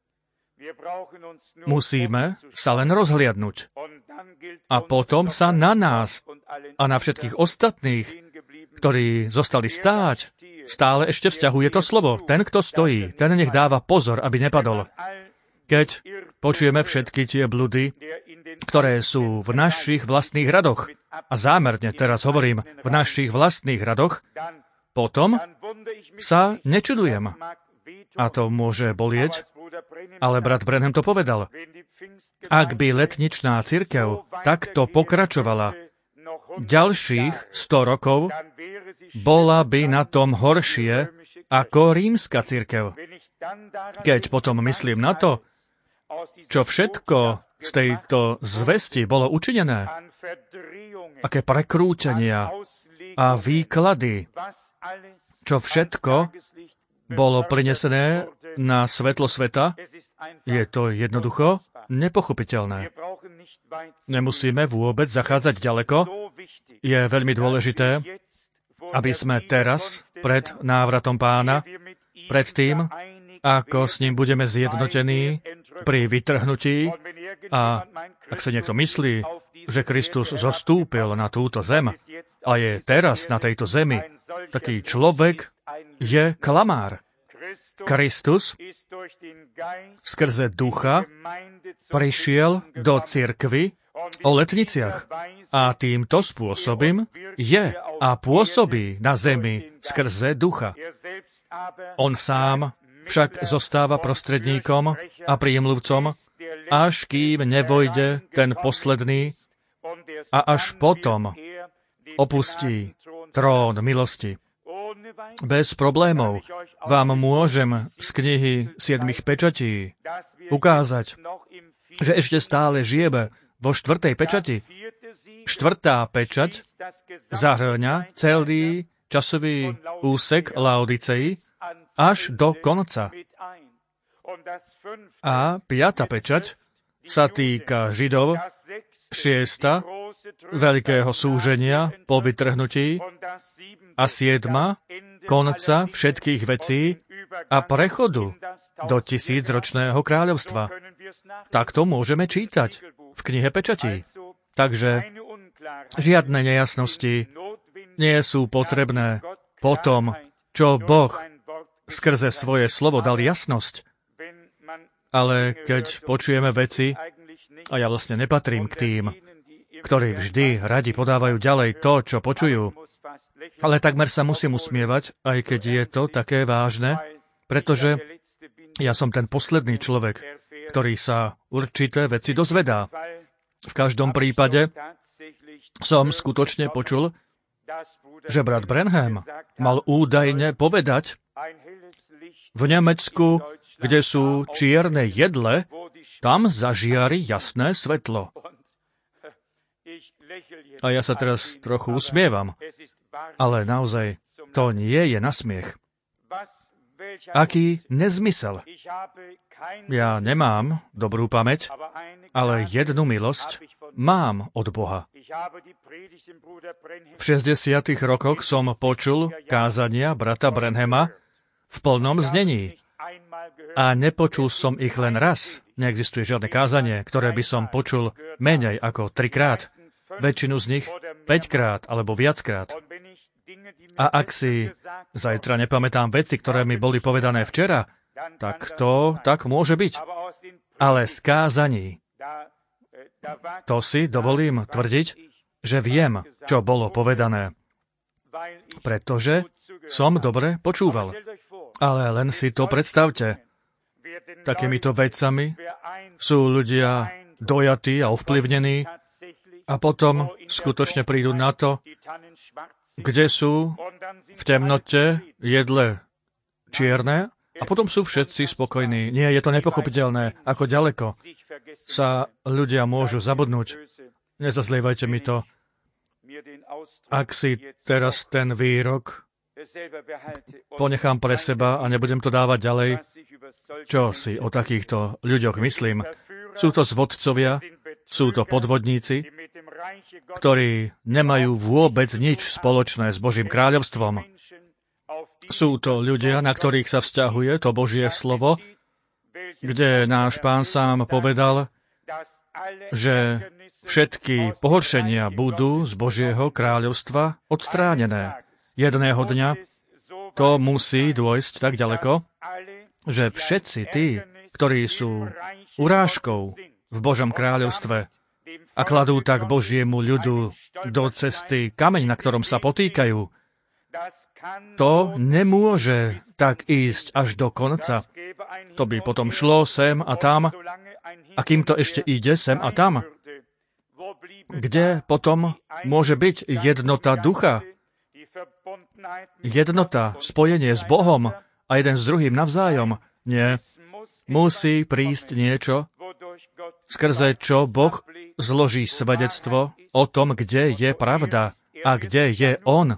Musíme sa len rozhliadnuť. A potom sa na nás a na všetkých ostatných, ktorí zostali stáť, stále ešte vzťahuje to slovo. Ten, kto stojí, ten nech dáva pozor, aby nepadol. Keď počujeme všetky tie bludy, ktoré sú v našich vlastných radoch, a zámerne teraz hovorím v našich vlastných radoch, potom sa nečudujem. A to môže bolieť, ale brat Branham to povedal. Ak by letničná cirkev takto pokračovala ďalších sto rokov, bola by na tom horšie ako rímska cirkev. Keď potom myslím na to, čo všetko z tejto zvesti bolo učinené, aké prekrútenia a výklady, čo všetko bolo prinesené na svetlo sveta, je to jednoducho nepochopiteľné. Nemusíme vôbec zachádzať ďaleko. Je veľmi dôležité, aby sme teraz, pred návratom Pána, pred tým, ako s ním budeme zjednotení pri vytrhnutí, a ak sa niekto myslí, že Kristus zostúpil na túto zem a je teraz na tejto zemi, taký človek je klamár. Kristus skrze ducha prišiel do cirkvi o letniciach a týmto spôsobom je a pôsobí na zemi skrze ducha. On sám však zostáva prostredníkom a príjemluvcom, až kým nevojde ten posledný a až potom opustí trón milosti. Bez problémov vám môžem z knihy siedmich pečatí ukázať, že ešte stále žijeme vo štvrtej pečati. Štvrtá pečať zahrňa celý časový úsek Laodicei až do konca. A piata pečať sa týka Židov, šiesta veľkého súženia po vytrhnutí a siedma konca všetkých vecí a prechodu do tisícročného kráľovstva. Takto môžeme čítať v knihe pečatí. Takže žiadne nejasnosti nie sú potrebné po tom, čo Boh skrze svoje slovo dal jasnosť. Ale keď počujeme veci, a ja vlastne nepatrím k tým, ktorí vždy radi podávajú ďalej to, čo počujú, ale takmer sa musím usmievať, aj keď je to také vážne, pretože ja som ten posledný človek, ktorý sa určité veci dozvedá. V každom prípade som skutočne počul, že brat Branham mal údajne povedať, v Nemecku, kde sú čierne jedle, tam zažiari jasné svetlo. A ja sa teraz trochu usmievam, ale naozaj to nie je na smiech. Aký nezmysel. Ja nemám dobrú pamäť, ale jednu milosť mám od Boha. V šesťdesiatych rokoch som počul kázania brata Branhama v plnom znení. A nepočul som ich len raz. Neexistuje žiadne kázanie, ktoré by som počul menej ako trikrát. Väčšinu z nich päťkrát alebo viackrát. A ak si zajtra nepamätám veci, ktoré mi boli povedané včera, tak to tak môže byť. Ale z kázaní, to si dovolím tvrdiť, že viem, čo bolo povedané. Pretože som dobre počúval. Ale len si to predstavte. Takýmito vecami sú ľudia dojatí a ovplyvnení a potom skutočne prídu na to, kde sú v temnote jedle čierne a potom sú všetci spokojní. Nie, je to nepochopiteľné, ako ďaleko sa ľudia môžu zabudnúť. Nezazlievajte mi to. Ak si teraz ten výrok ponechám pre seba a nebudem to dávať ďalej, čo si o takýchto ľuďoch myslím. Sú to zvodcovia, sú to podvodníci, ktorí nemajú vôbec nič spoločné s Božím kráľovstvom. Sú to ľudia, na ktorých sa vzťahuje to Božie slovo, kde náš Pán sám povedal, že všetky pohoršenia budú z Božieho kráľovstva odstránené. Jedného dňa to musí dôjsť tak ďaleko, že všetci tí, ktorí sú urážkou v Božom kráľovstve a kladú tak Božiemu ľudu do cesty kameň, na ktorom sa potýkajú, to nemôže tak ísť až do konca. To by potom šlo sem a tam, a kým to ešte ide sem a tam, kde potom môže byť jednota ducha, jednota, spojenie s Bohom a jeden s druhým navzájom. Nie. Musí prísť niečo, skrze čo Boh zloží svedectvo o tom, kde je pravda a kde je On.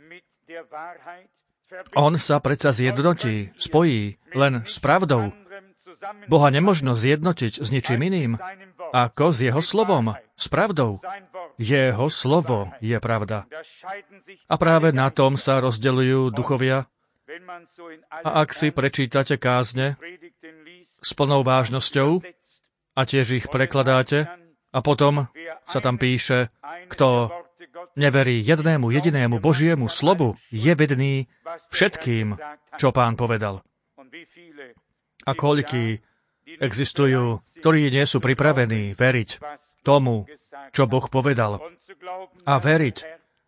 On sa predsa zjednotí, spojí len s pravdou. Boha nemožno zjednotiť s ničím iným, ako s Jeho slovom, s pravdou. Jeho slovo je pravda. A práve na tom sa rozdeľujú duchovia. A ak si prečítate kázne s plnou vážnosťou a tiež ich prekladáte, a potom sa tam píše, kto neverí jednému jedinému Božiemu slovu, je bedný všetkým, čo Pán povedal. A koľkí existujú, ktorí nie sú pripravení veriť tomu, čo Boh povedal. A veriť,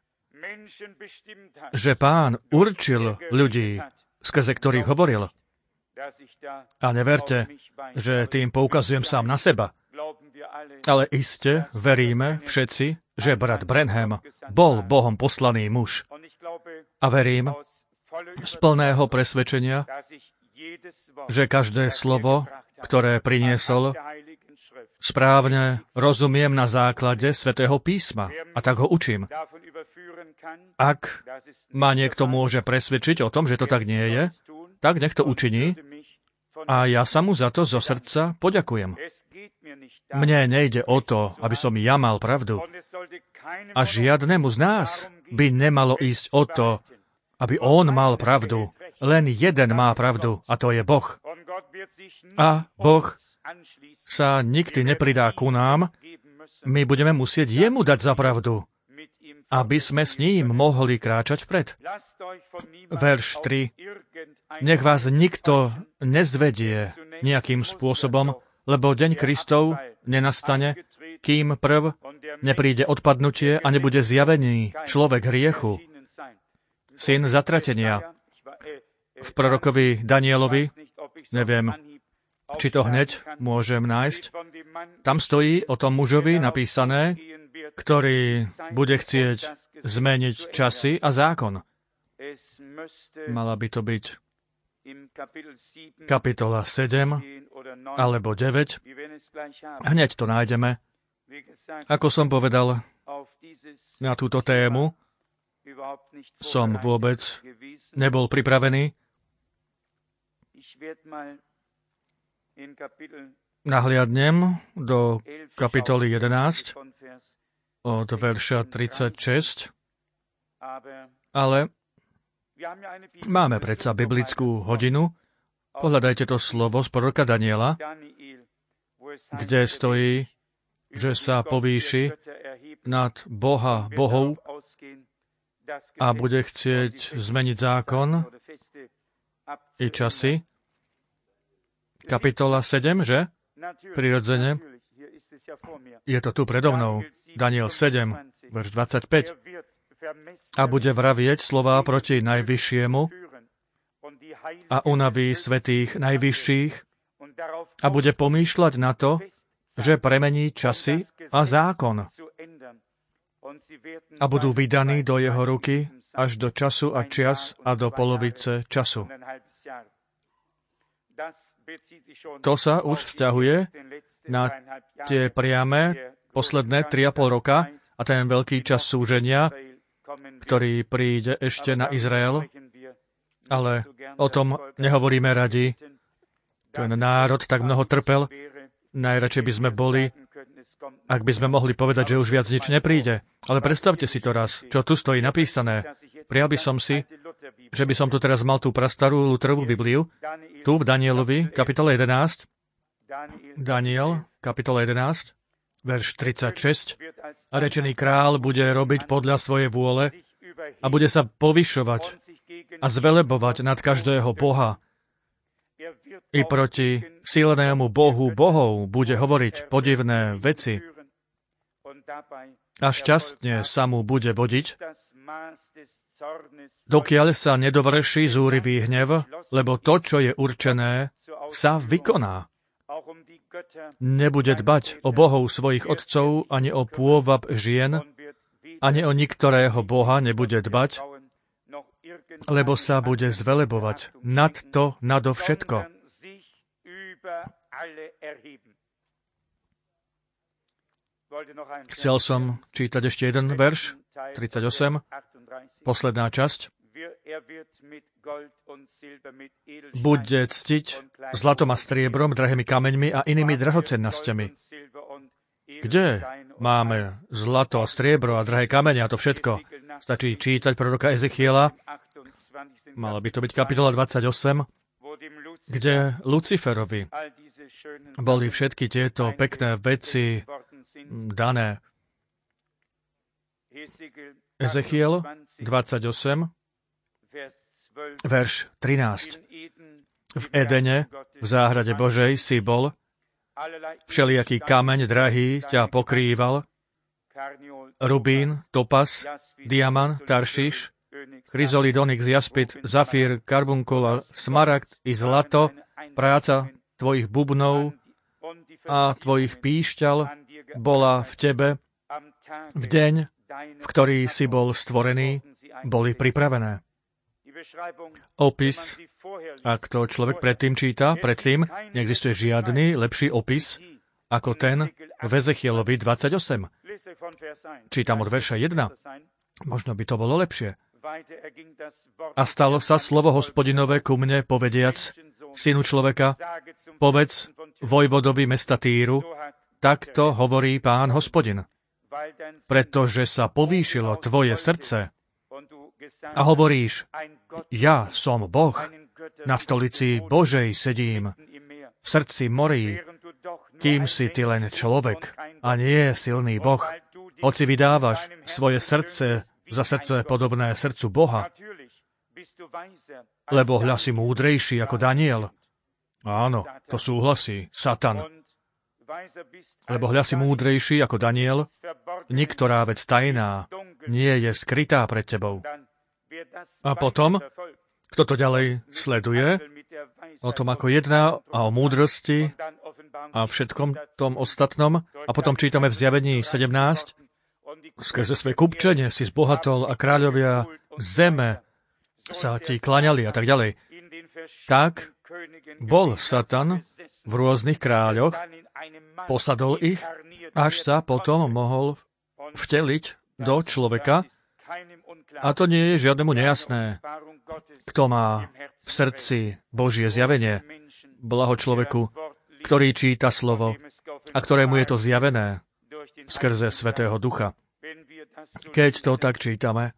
že Pán určil ľudí, skrze ktorých hovoril. A neverte, že tým poukazujem sám na seba. Ale iste veríme všetci, že brat Branham bol Bohom poslaný muž. A verím z plného presvedčenia, že každé slovo, ktoré priniesol, správne rozumiem na základe Svätého písma a tak ho učím. Ak ma niekto môže presvedčiť o tom, že to tak nie je, tak nech to učiní a ja sa mu za to zo srdca poďakujem. Mne nejde o to, aby som ja mal pravdu. A žiadnemu z nás by nemalo ísť o to, aby on mal pravdu. Len jeden má pravdu, a to je Boh. A Boh sa nikdy nepridá ku nám, my budeme musieť jemu dať za pravdu, aby sme s ním mohli kráčať vpred. Verš tri. Nech vás nikto nezvedie nejakým spôsobom, lebo deň Kristov nenastane, kým prv nepríde odpadnutie a nebude zjavený človek hriechu, syn zatratenia. V prorokovi Danielovi, neviem, či to hneď môžem nájsť, tam stojí o tom mužovi napísané, ktorý bude chcieť zmeniť časy a zákon. Mala by to byť kapitola sedem alebo deväť. Hneď to nájdeme. Ako som povedal, na túto tému som vôbec nebol pripravený. Nahliadnem do kapitoly jedenásť od verša tridsaťšesť, ale máme predsa biblickú hodinu. Pohľadajte to slovo z proroka Daniela, kde stojí, že sa povýši nad Boha bohov a bude chcieť zmeniť zákon i časy. Kapitola sedem, že? Prirodzene. Je to tu predo mnou. Daniel sedem, verš dvadsaťpäť. A bude vravieť slová proti Najvyššiemu a unaví svätých najvyšších a bude pomýšľať na to, že premení časy a zákon. A budú vydaní do jeho ruky až do času a čias a do polovice času. To sa už vzťahuje na tie priame posledné tri a pol roka a ten veľký čas súženia, ktorý príde ešte na Izrael. Ale o tom nehovoríme radi. Ten národ tak mnoho trpel. Najradšej by sme boli, ak by sme mohli povedať, že už viac nič nepríde. Ale predstavte si to raz, čo tu stojí napísané. Prijal by som si, že by som tu teraz mal tú prastarú Lutherovú Bibliu, tu v Danielovi, kapitole jedenásť, Daniel, kapitola jedenásť, verš tridsaťšesť. A rečený král bude robiť podľa svojej vôle a bude sa povyšovať a zvelebovať nad každého boha. I proti silnému bohu bohov bude hovoriť podivné veci a šťastne sa mu bude vodiť, dokiaľ sa nedovrší zúrivý hnev, lebo to, čo je určené, sa vykoná. Nebude dbať o bohov svojich otcov, ani o pôvab žien, ani o niktorého boha nebude dbať, lebo sa bude zvelebovať nad to, nado všetko. Chcel som čítať ešte jeden verš, tridsaťosem, posledná časť. Bude ctiť zlatom a striebrom, drahými kameňmi a inými drahocennosťami. Kde máme zlato a striebro a drahé kamene a to všetko? Stačí čítať proroka Ezechiela, mala by to byť kapitola dvadsaťosem, kde Luciferovi boli všetky tieto pekné veci dané. Ezechiel dvadsaťosem, verš trinásť. V Edene, v záhrade Božej, si bol, všelijaký kameň drahý ťa pokrýval, rubín, topas, diamant, taršiš, chryzolid, onyx, jaspit, zafír, karbunkul, smaragd i zlato, práca tvojich bubnov a tvojich píšťal bola v tebe v deň, v ktorý si bol stvorený, boli pripravené. Opis, ak to človek predtým číta, predtým neexistuje žiadny lepší opis ako ten v Ezechielovi dvadsaťosem. Čítam od verša jeden. Možno by to bolo lepšie. A stalo sa slovo Hospodinové ku mne, povediac, synu človeka, povedz vojvodovi mesta Týru, takto hovorí Pán Hospodin. Pretože sa povýšilo tvoje srdce a hovoríš, ja som Boh, na stolici Božej sedím, v srdci morí, kým si ty len človek a nie silný Boh, hoci vydávaš svoje srdce za srdce podobné srdcu Boha, lebo hľa si múdrejší ako Daniel. Áno, to súhlasí, Satan. Lebo hľa si múdrejší ako Daniel, niktorá vec tajná nie je skrytá pred tebou. A potom, kto to ďalej sleduje, o tom, ako jedná a o múdrosti a všetkom tom ostatnom, a potom čítame v Zjavení sedemnásť, skrze svoje kupčenie si zbohatol a kráľovia zeme sa ti klaňali a tak ďalej. Tak bol Satan v rôznych kráľoch, posadol ich, až sa potom mohol vteliť do človeka. A to nie je žiadnemu nejasné. Kto má v srdci Božie zjavenie, blaho človeku, ktorý číta slovo a ktorému je to zjavené skrze Svätého Ducha. Keď to tak čítame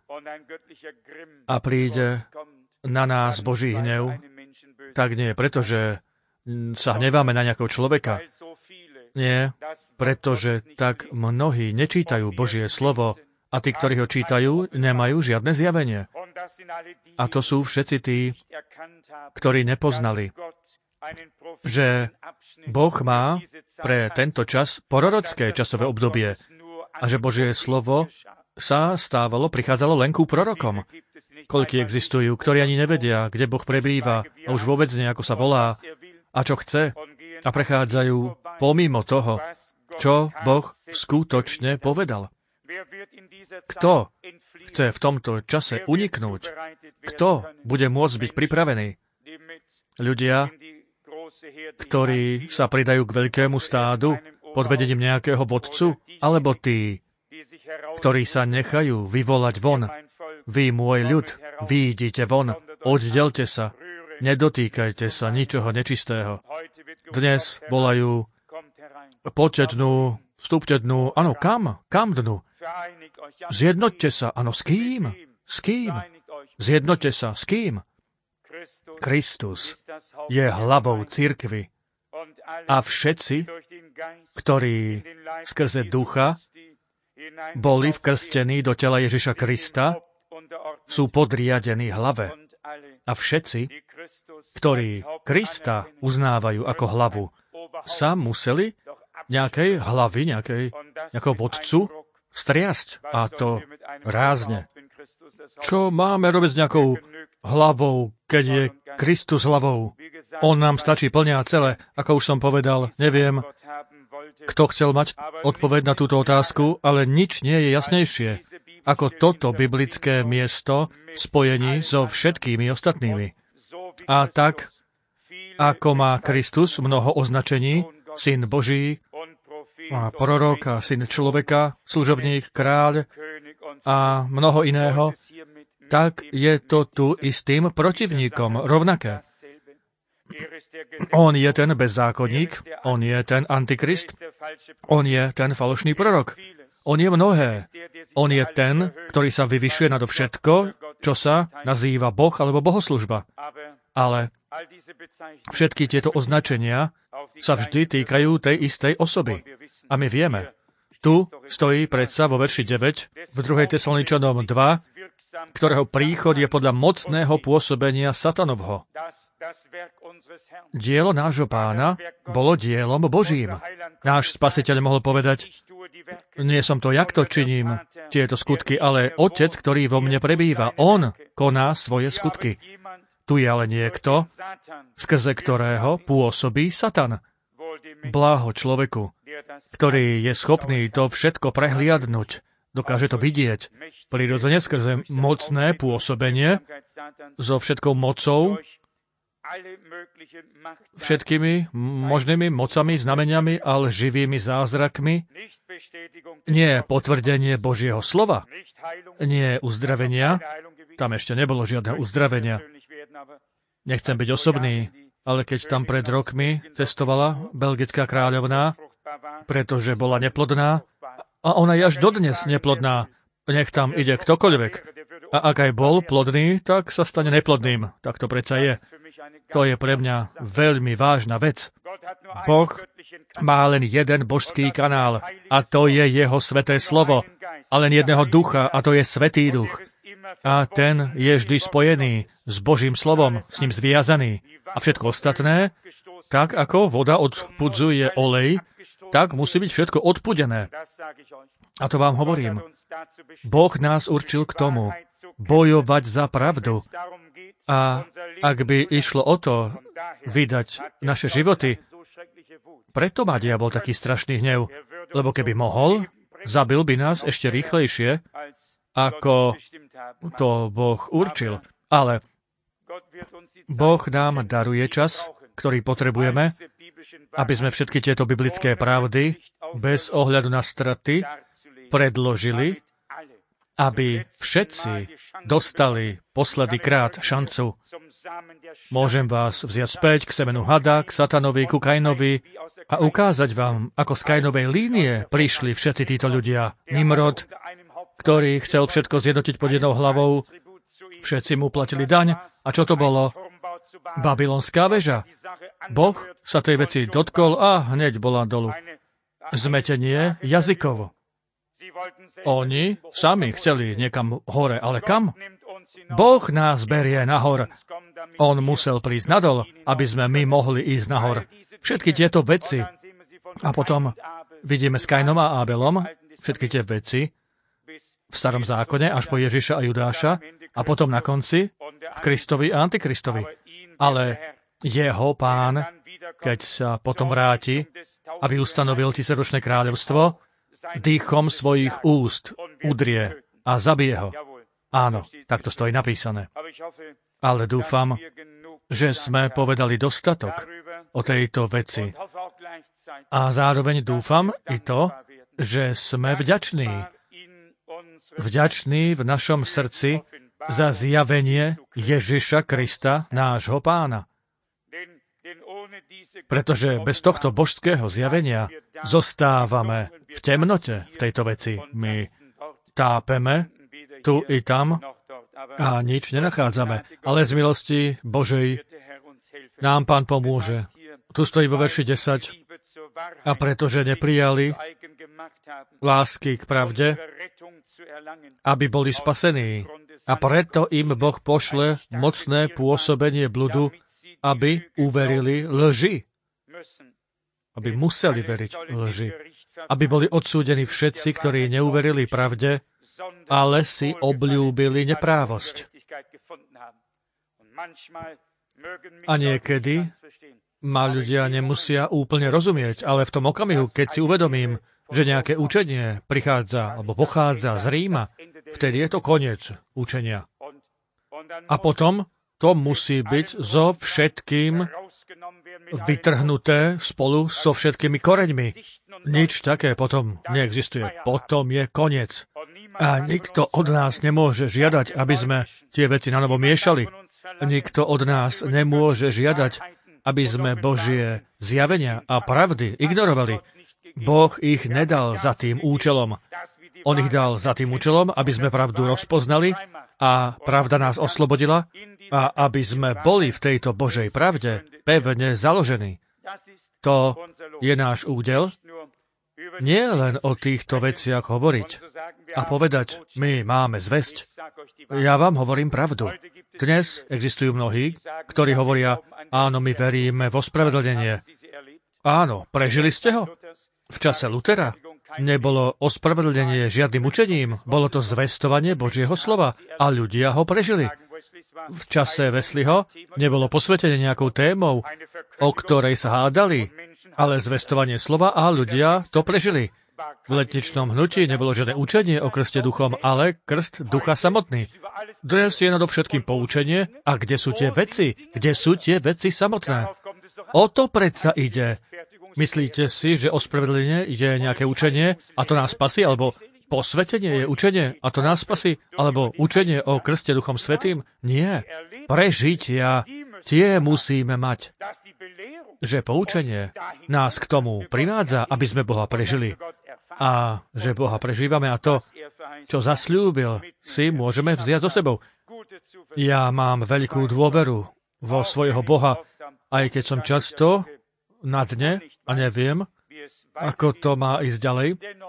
a príde na nás Boží hnev, tak nie preto, že sa hneváme na nejakého človeka. Nie, pretože tak mnohí nečítajú Božie slovo a tí, ktorí ho čítajú, nemajú žiadne zjavenie. A to sú všetci tí, ktorí nepoznali, že Boh má pre tento čas prorocké časové obdobie a že Božie slovo sa stávalo, prichádzalo len ku prorokom. Koľky existujú, ktorí ani nevedia, kde Boh prebýva a už vôbec nie, ako sa volá a čo chce a prechádzajú pomimo toho, čo Boh skutočne povedal. Kto chce v tomto čase uniknúť? Kto bude môcť byť pripravený? Ľudia, ktorí sa pridajú k veľkému stádu pod vedením nejakého vodcu, alebo tí, ktorí sa nechajú vyvolať von. Vy, môj ľud, vyjdite von, oddelte sa, nedotýkajte sa ničoho nečistého. Dnes volajú, poďte dnu Vstúpte dnu. Áno, kam? Kam dnu? Zjednoťte sa. Áno, s kým? S kým? Zjednoťte sa. S kým? Kristus je hlavou cirkvi a všetci, ktorí skrze ducha boli vkrstení do tela Ježiša Krista, sú podriadení hlave. A všetci, ktorí Krista uznávajú ako hlavu, sa museli nejakej hlavy, nejakej, nejakého vodcu striasť. A to rázne. Čo máme robiť s nejakou hlavou, keď je Kristus hlavou? On nám stačí plne a celé. Ako už som povedal, neviem, kto chcel mať odpoveď na túto otázku, ale nič nie je jasnejšie ako toto biblické miesto v spojení so všetkými ostatnými. A tak, ako má Kristus mnoho označení, syn Boží, a prorok a syn človeka, služobník, kráľ a mnoho iného, tak je to tu istým protivníkom rovnaké. On je ten bezzákonník, on je ten antikrist, on je ten falošný prorok. On je mnohé. On je ten, ktorý sa vyvyšuje nado všetko, čo sa nazýva Boh alebo bohoslužba. Ale všetky tieto označenia sa vždy týkajú tej istej osoby. A my vieme, tu stojí predsa vo verši deväť v druhej Tesaloničanom dva, ktorého príchod je podľa mocného pôsobenia satanovho. Dielo nášho Pána bolo dielom Božím. Náš Spasiteľ mohol povedať, nie som to, jak to činím, tieto skutky, ale Otec, ktorý vo mne prebýva, On koná svoje skutky. Tu je ale niekto, skrze ktorého pôsobí Satan. Bláho človeku, ktorý je schopný to všetko prehliadnúť, dokáže to vidieť, prirodzene skrze mocné pôsobenie, so všetkou mocou, všetkými možnými mocami, znameniami a lživými zázrakmi, nie potvrdenie Božieho slova, nie uzdravenia, tam ešte nebolo žiadne uzdravenia. Nechcem byť osobný, ale keď tam pred rokmi cestovala belgická kráľovná, pretože bola neplodná, a ona je až dodnes neplodná, nech tam ide ktokoľvek. A ak aj bol plodný, tak sa stane neplodným. Tak to predsa je. To je pre mňa veľmi vážna vec. Boh má len jeden božský kanál a to je jeho sväté slovo. A len jedného ducha a to je Svätý Duch. A ten je vždy spojený s Božím slovom, s ním zviazaný. A všetko ostatné, tak ako voda odpudzuje olej, tak musí byť všetko odpudené. A to vám hovorím. Boh nás určil k tomu, bojovať za pravdu. A ak by išlo o to, vydať naše životy, preto má diabol taký strašný hnev, lebo keby mohol, zabil by nás ešte rýchlejšie, ako to Boh určil. Ale Boh nám daruje čas, ktorý potrebujeme, aby sme všetky tieto biblické pravdy bez ohľadu na straty predložili, aby všetci dostali posledný krát šancu. Môžem vás vziať späť k semenu hada, k Satanovi, ku Kainovi a ukázať vám, ako z Kainovej línie prišli všetci títo ľudia. Nimrod, ktorý chcel všetko zjednotiť pod jednou hlavou, všetci mu platili daň. A čo to bolo? Babylonská väža. Boh sa tej veci dotkol a hneď bola dolu. Zmetenie jazykovo. Oni sami chceli niekam hore, ale kam? Boh nás berie nahor. On musel prísť nadol, aby sme my mohli ísť nahor. Všetky tieto veci. A potom vidíme s Kainom a Abelom všetky tie veci v Starom zákone až po Ježiša a Judáša a potom na konci v Kristovi a Antikristovi. Ale jeho Pán, keď sa potom vráti, aby ustanovil tisícročné kráľovstvo, dýchom svojich úst udrie a zabije ho. Áno, tak to stojí napísané. Ale dúfam, že sme povedali dostatok o tejto veci. A zároveň dúfam i to, že sme vďační. Vďační v našom srdci za zjavenie Ježiša Krista, nášho Pána. Pretože bez tohto božského zjavenia zostávame v temnote v tejto veci. My tápeme tu i tam a nič nenachádzame. Ale z milosti Božej nám Pán pomôže. Tu stojí vo verši desať. A pretože neprijali lásky k pravde, aby boli spasení. A preto im Boh pošle mocné pôsobenie bludu, aby uverili lži. Aby museli veriť lži. Aby boli odsúdení všetci, ktorí neuverili pravde, ale si obľúbili neprávosť. A niekedy ma ľudia nemusia úplne rozumieť, ale v tom okamihu, keď si uvedomím, že nejaké učenie prichádza alebo pochádza z Ríma, vtedy je to koniec učenia. A potom to musí byť so všetkým vytrhnuté spolu so všetkými koreňmi. Nič také potom neexistuje. Potom je koniec. A nikto od nás nemôže žiadať, aby sme tie veci na novo miešali. Nikto od nás nemôže žiadať, aby sme Božie zjavenia a pravdy ignorovali. Boh ich nedal za tým účelom. On ich dal za tým účelom, aby sme pravdu rozpoznali a pravda nás oslobodila a aby sme boli v tejto Božej pravde pevne založení. To je náš údel. Nie len o týchto veciach hovoriť a povedať, my máme zvesť. Ja vám hovorím pravdu. Dnes existujú mnohí, ktorí hovoria, áno, my veríme v ospravedlnenie. Áno, prežili ste ho? V čase Lutera nebolo ospravedlnenie žiadnym učením, bolo to zvestovanie Božieho slova a ľudia ho prežili. V čase Wesleyho nebolo posvetenie nejakou témou, o ktorej sa hádali, ale zvestovanie slova a ľudia to prežili. V letničnom hnutí nebolo žiadne učenie o krste duchom, ale krst ducha samotný. Dnes je nadovšetkým poučenie, a kde sú tie veci? Kde sú tie veci samotné? O to predsa ide. Myslíte si, že ospravedlenie je nejaké učenie a to nás spasí, alebo posvetenie je učenie a to nás spasí, alebo učenie o krste duchom svätým? Nie. Prežitia, tie musíme mať. Že poučenie nás k tomu privádza, aby sme Boha prežili. A že Boha prežívame a to, čo zasľúbil, si môžeme vziať so sebou. Ja mám veľkú dôveru vo svojho Boha, aj keď som často na dne a neviem, ako to má ísť ďalej.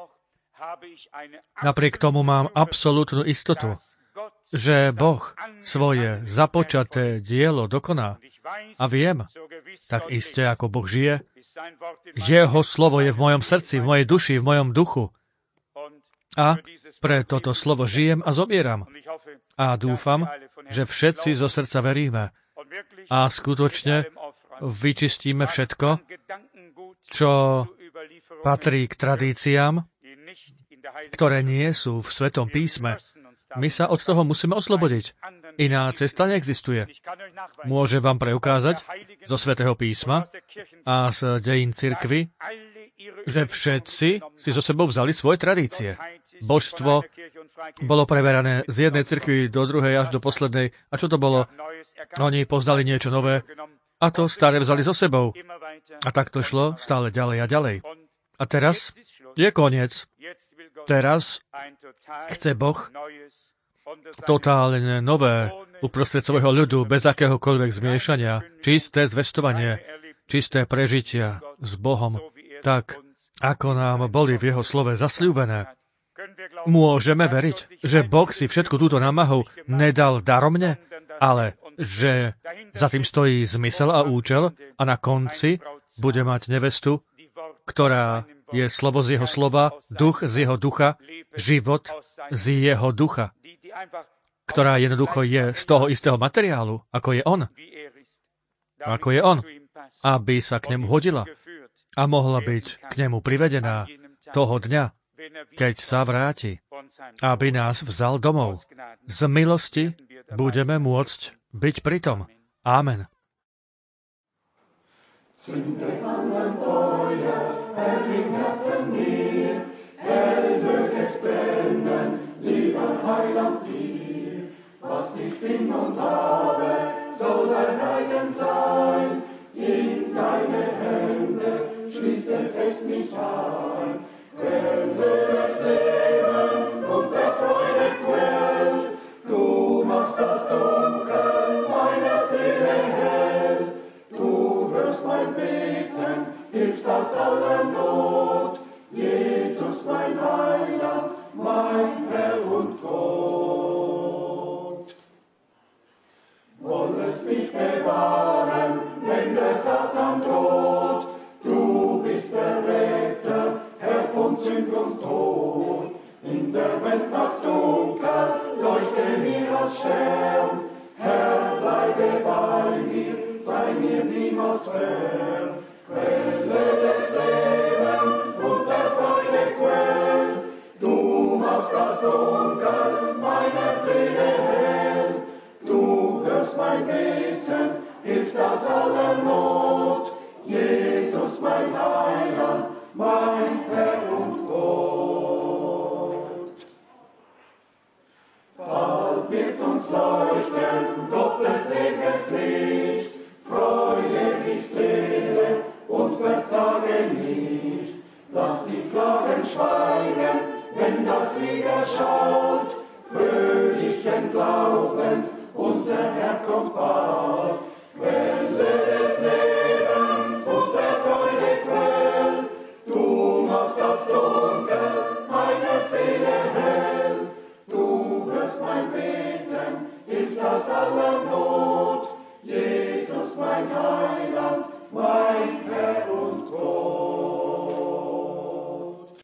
Napriek tomu mám absolútnu istotu, že Boh svoje započaté dielo dokoná. A viem, tak iste ako Boh žije, jeho slovo je v mojom srdci, v mojej duši, v mojom duchu. A pre toto slovo žijem a zomieram. A dúfam, že všetci zo srdca veríme. A skutočne vyčistíme všetko, čo patrí k tradíciám, ktoré nie sú v Svetom písme. My sa od toho musíme oslobodiť. Iná cesta neexistuje. Môžem vám preukázať zo Svätého písma a z dejín cirkvi, že všetci si zo sebou vzali svoje tradície. Božstvo bolo preberané z jednej cirkvi do druhej až do poslednej. A čo to bolo? Oni poznali niečo nové a to staré vzali so sebou. A tak to šlo stále ďalej a ďalej. A teraz je koniec. Teraz chce Boh totálne nové uprostred svojho ľudu, bez akéhokoľvek zmiešania, čisté zvestovanie, čisté prežitia s Bohom, tak ako nám boli v jeho slove zasľúbené. Môžeme veriť, že Boh si všetku túto námahu nedal daromne, ale že za tým stojí zmysel a účel a na konci bude mať nevestu, ktorá je slovo z jeho slova, duch z jeho ducha, život z jeho ducha, ktorá jednoducho je z toho istého materiálu, ako je on. Ako je on, aby sa k nemu hodila a mohla byť k nemu privedená toho dňa, keď sa vráti, aby nás vzal domov. Z milosti budeme môcť byť pritom. Amen. Herr, im Herzen mir, hell mög es brennen, lieber Heiland dir. Was ich bin und habe, soll dein eigen sein. In deine Hände schließe fest mich ein. Quelle des Lebens und der Freude Quell. Du machst das Dunkel meiner Seele hell. Du hörst mein Beten, hilfst aus aller Not. Jesus, mein Heiland, mein Herr und Gott. Wollest mich bewahren, wenn der Satan droht. Du bist der Retter, Herr von Sünd und Tod. In der Welt nach Dunkel leuchte mir als Stern. Herr, bleibe bei mir, sei mir niemals fern. Quelle des Lebens und der Freude Quell. Du machst das Dunkel meiner Seele hell. Du hörst mein Beten, hilfst aus aller Not. Jesus, mein Heiland, mein Herr und Gott. Bald wird uns leuchten Gottes ewiges Licht. Freue dich, Seele, und verzage nicht. Lass die Klagen schweigen, wenn das Lied erschaut. Fröhlichen Glaubens, unser Herr kommt bald. Quelle des Lebens und der Freude Quell. Du machst das Dunkel meiner Seele hell. Du hörst mein Beten, hilfst aus aller Not. Jesus, mein Heiland.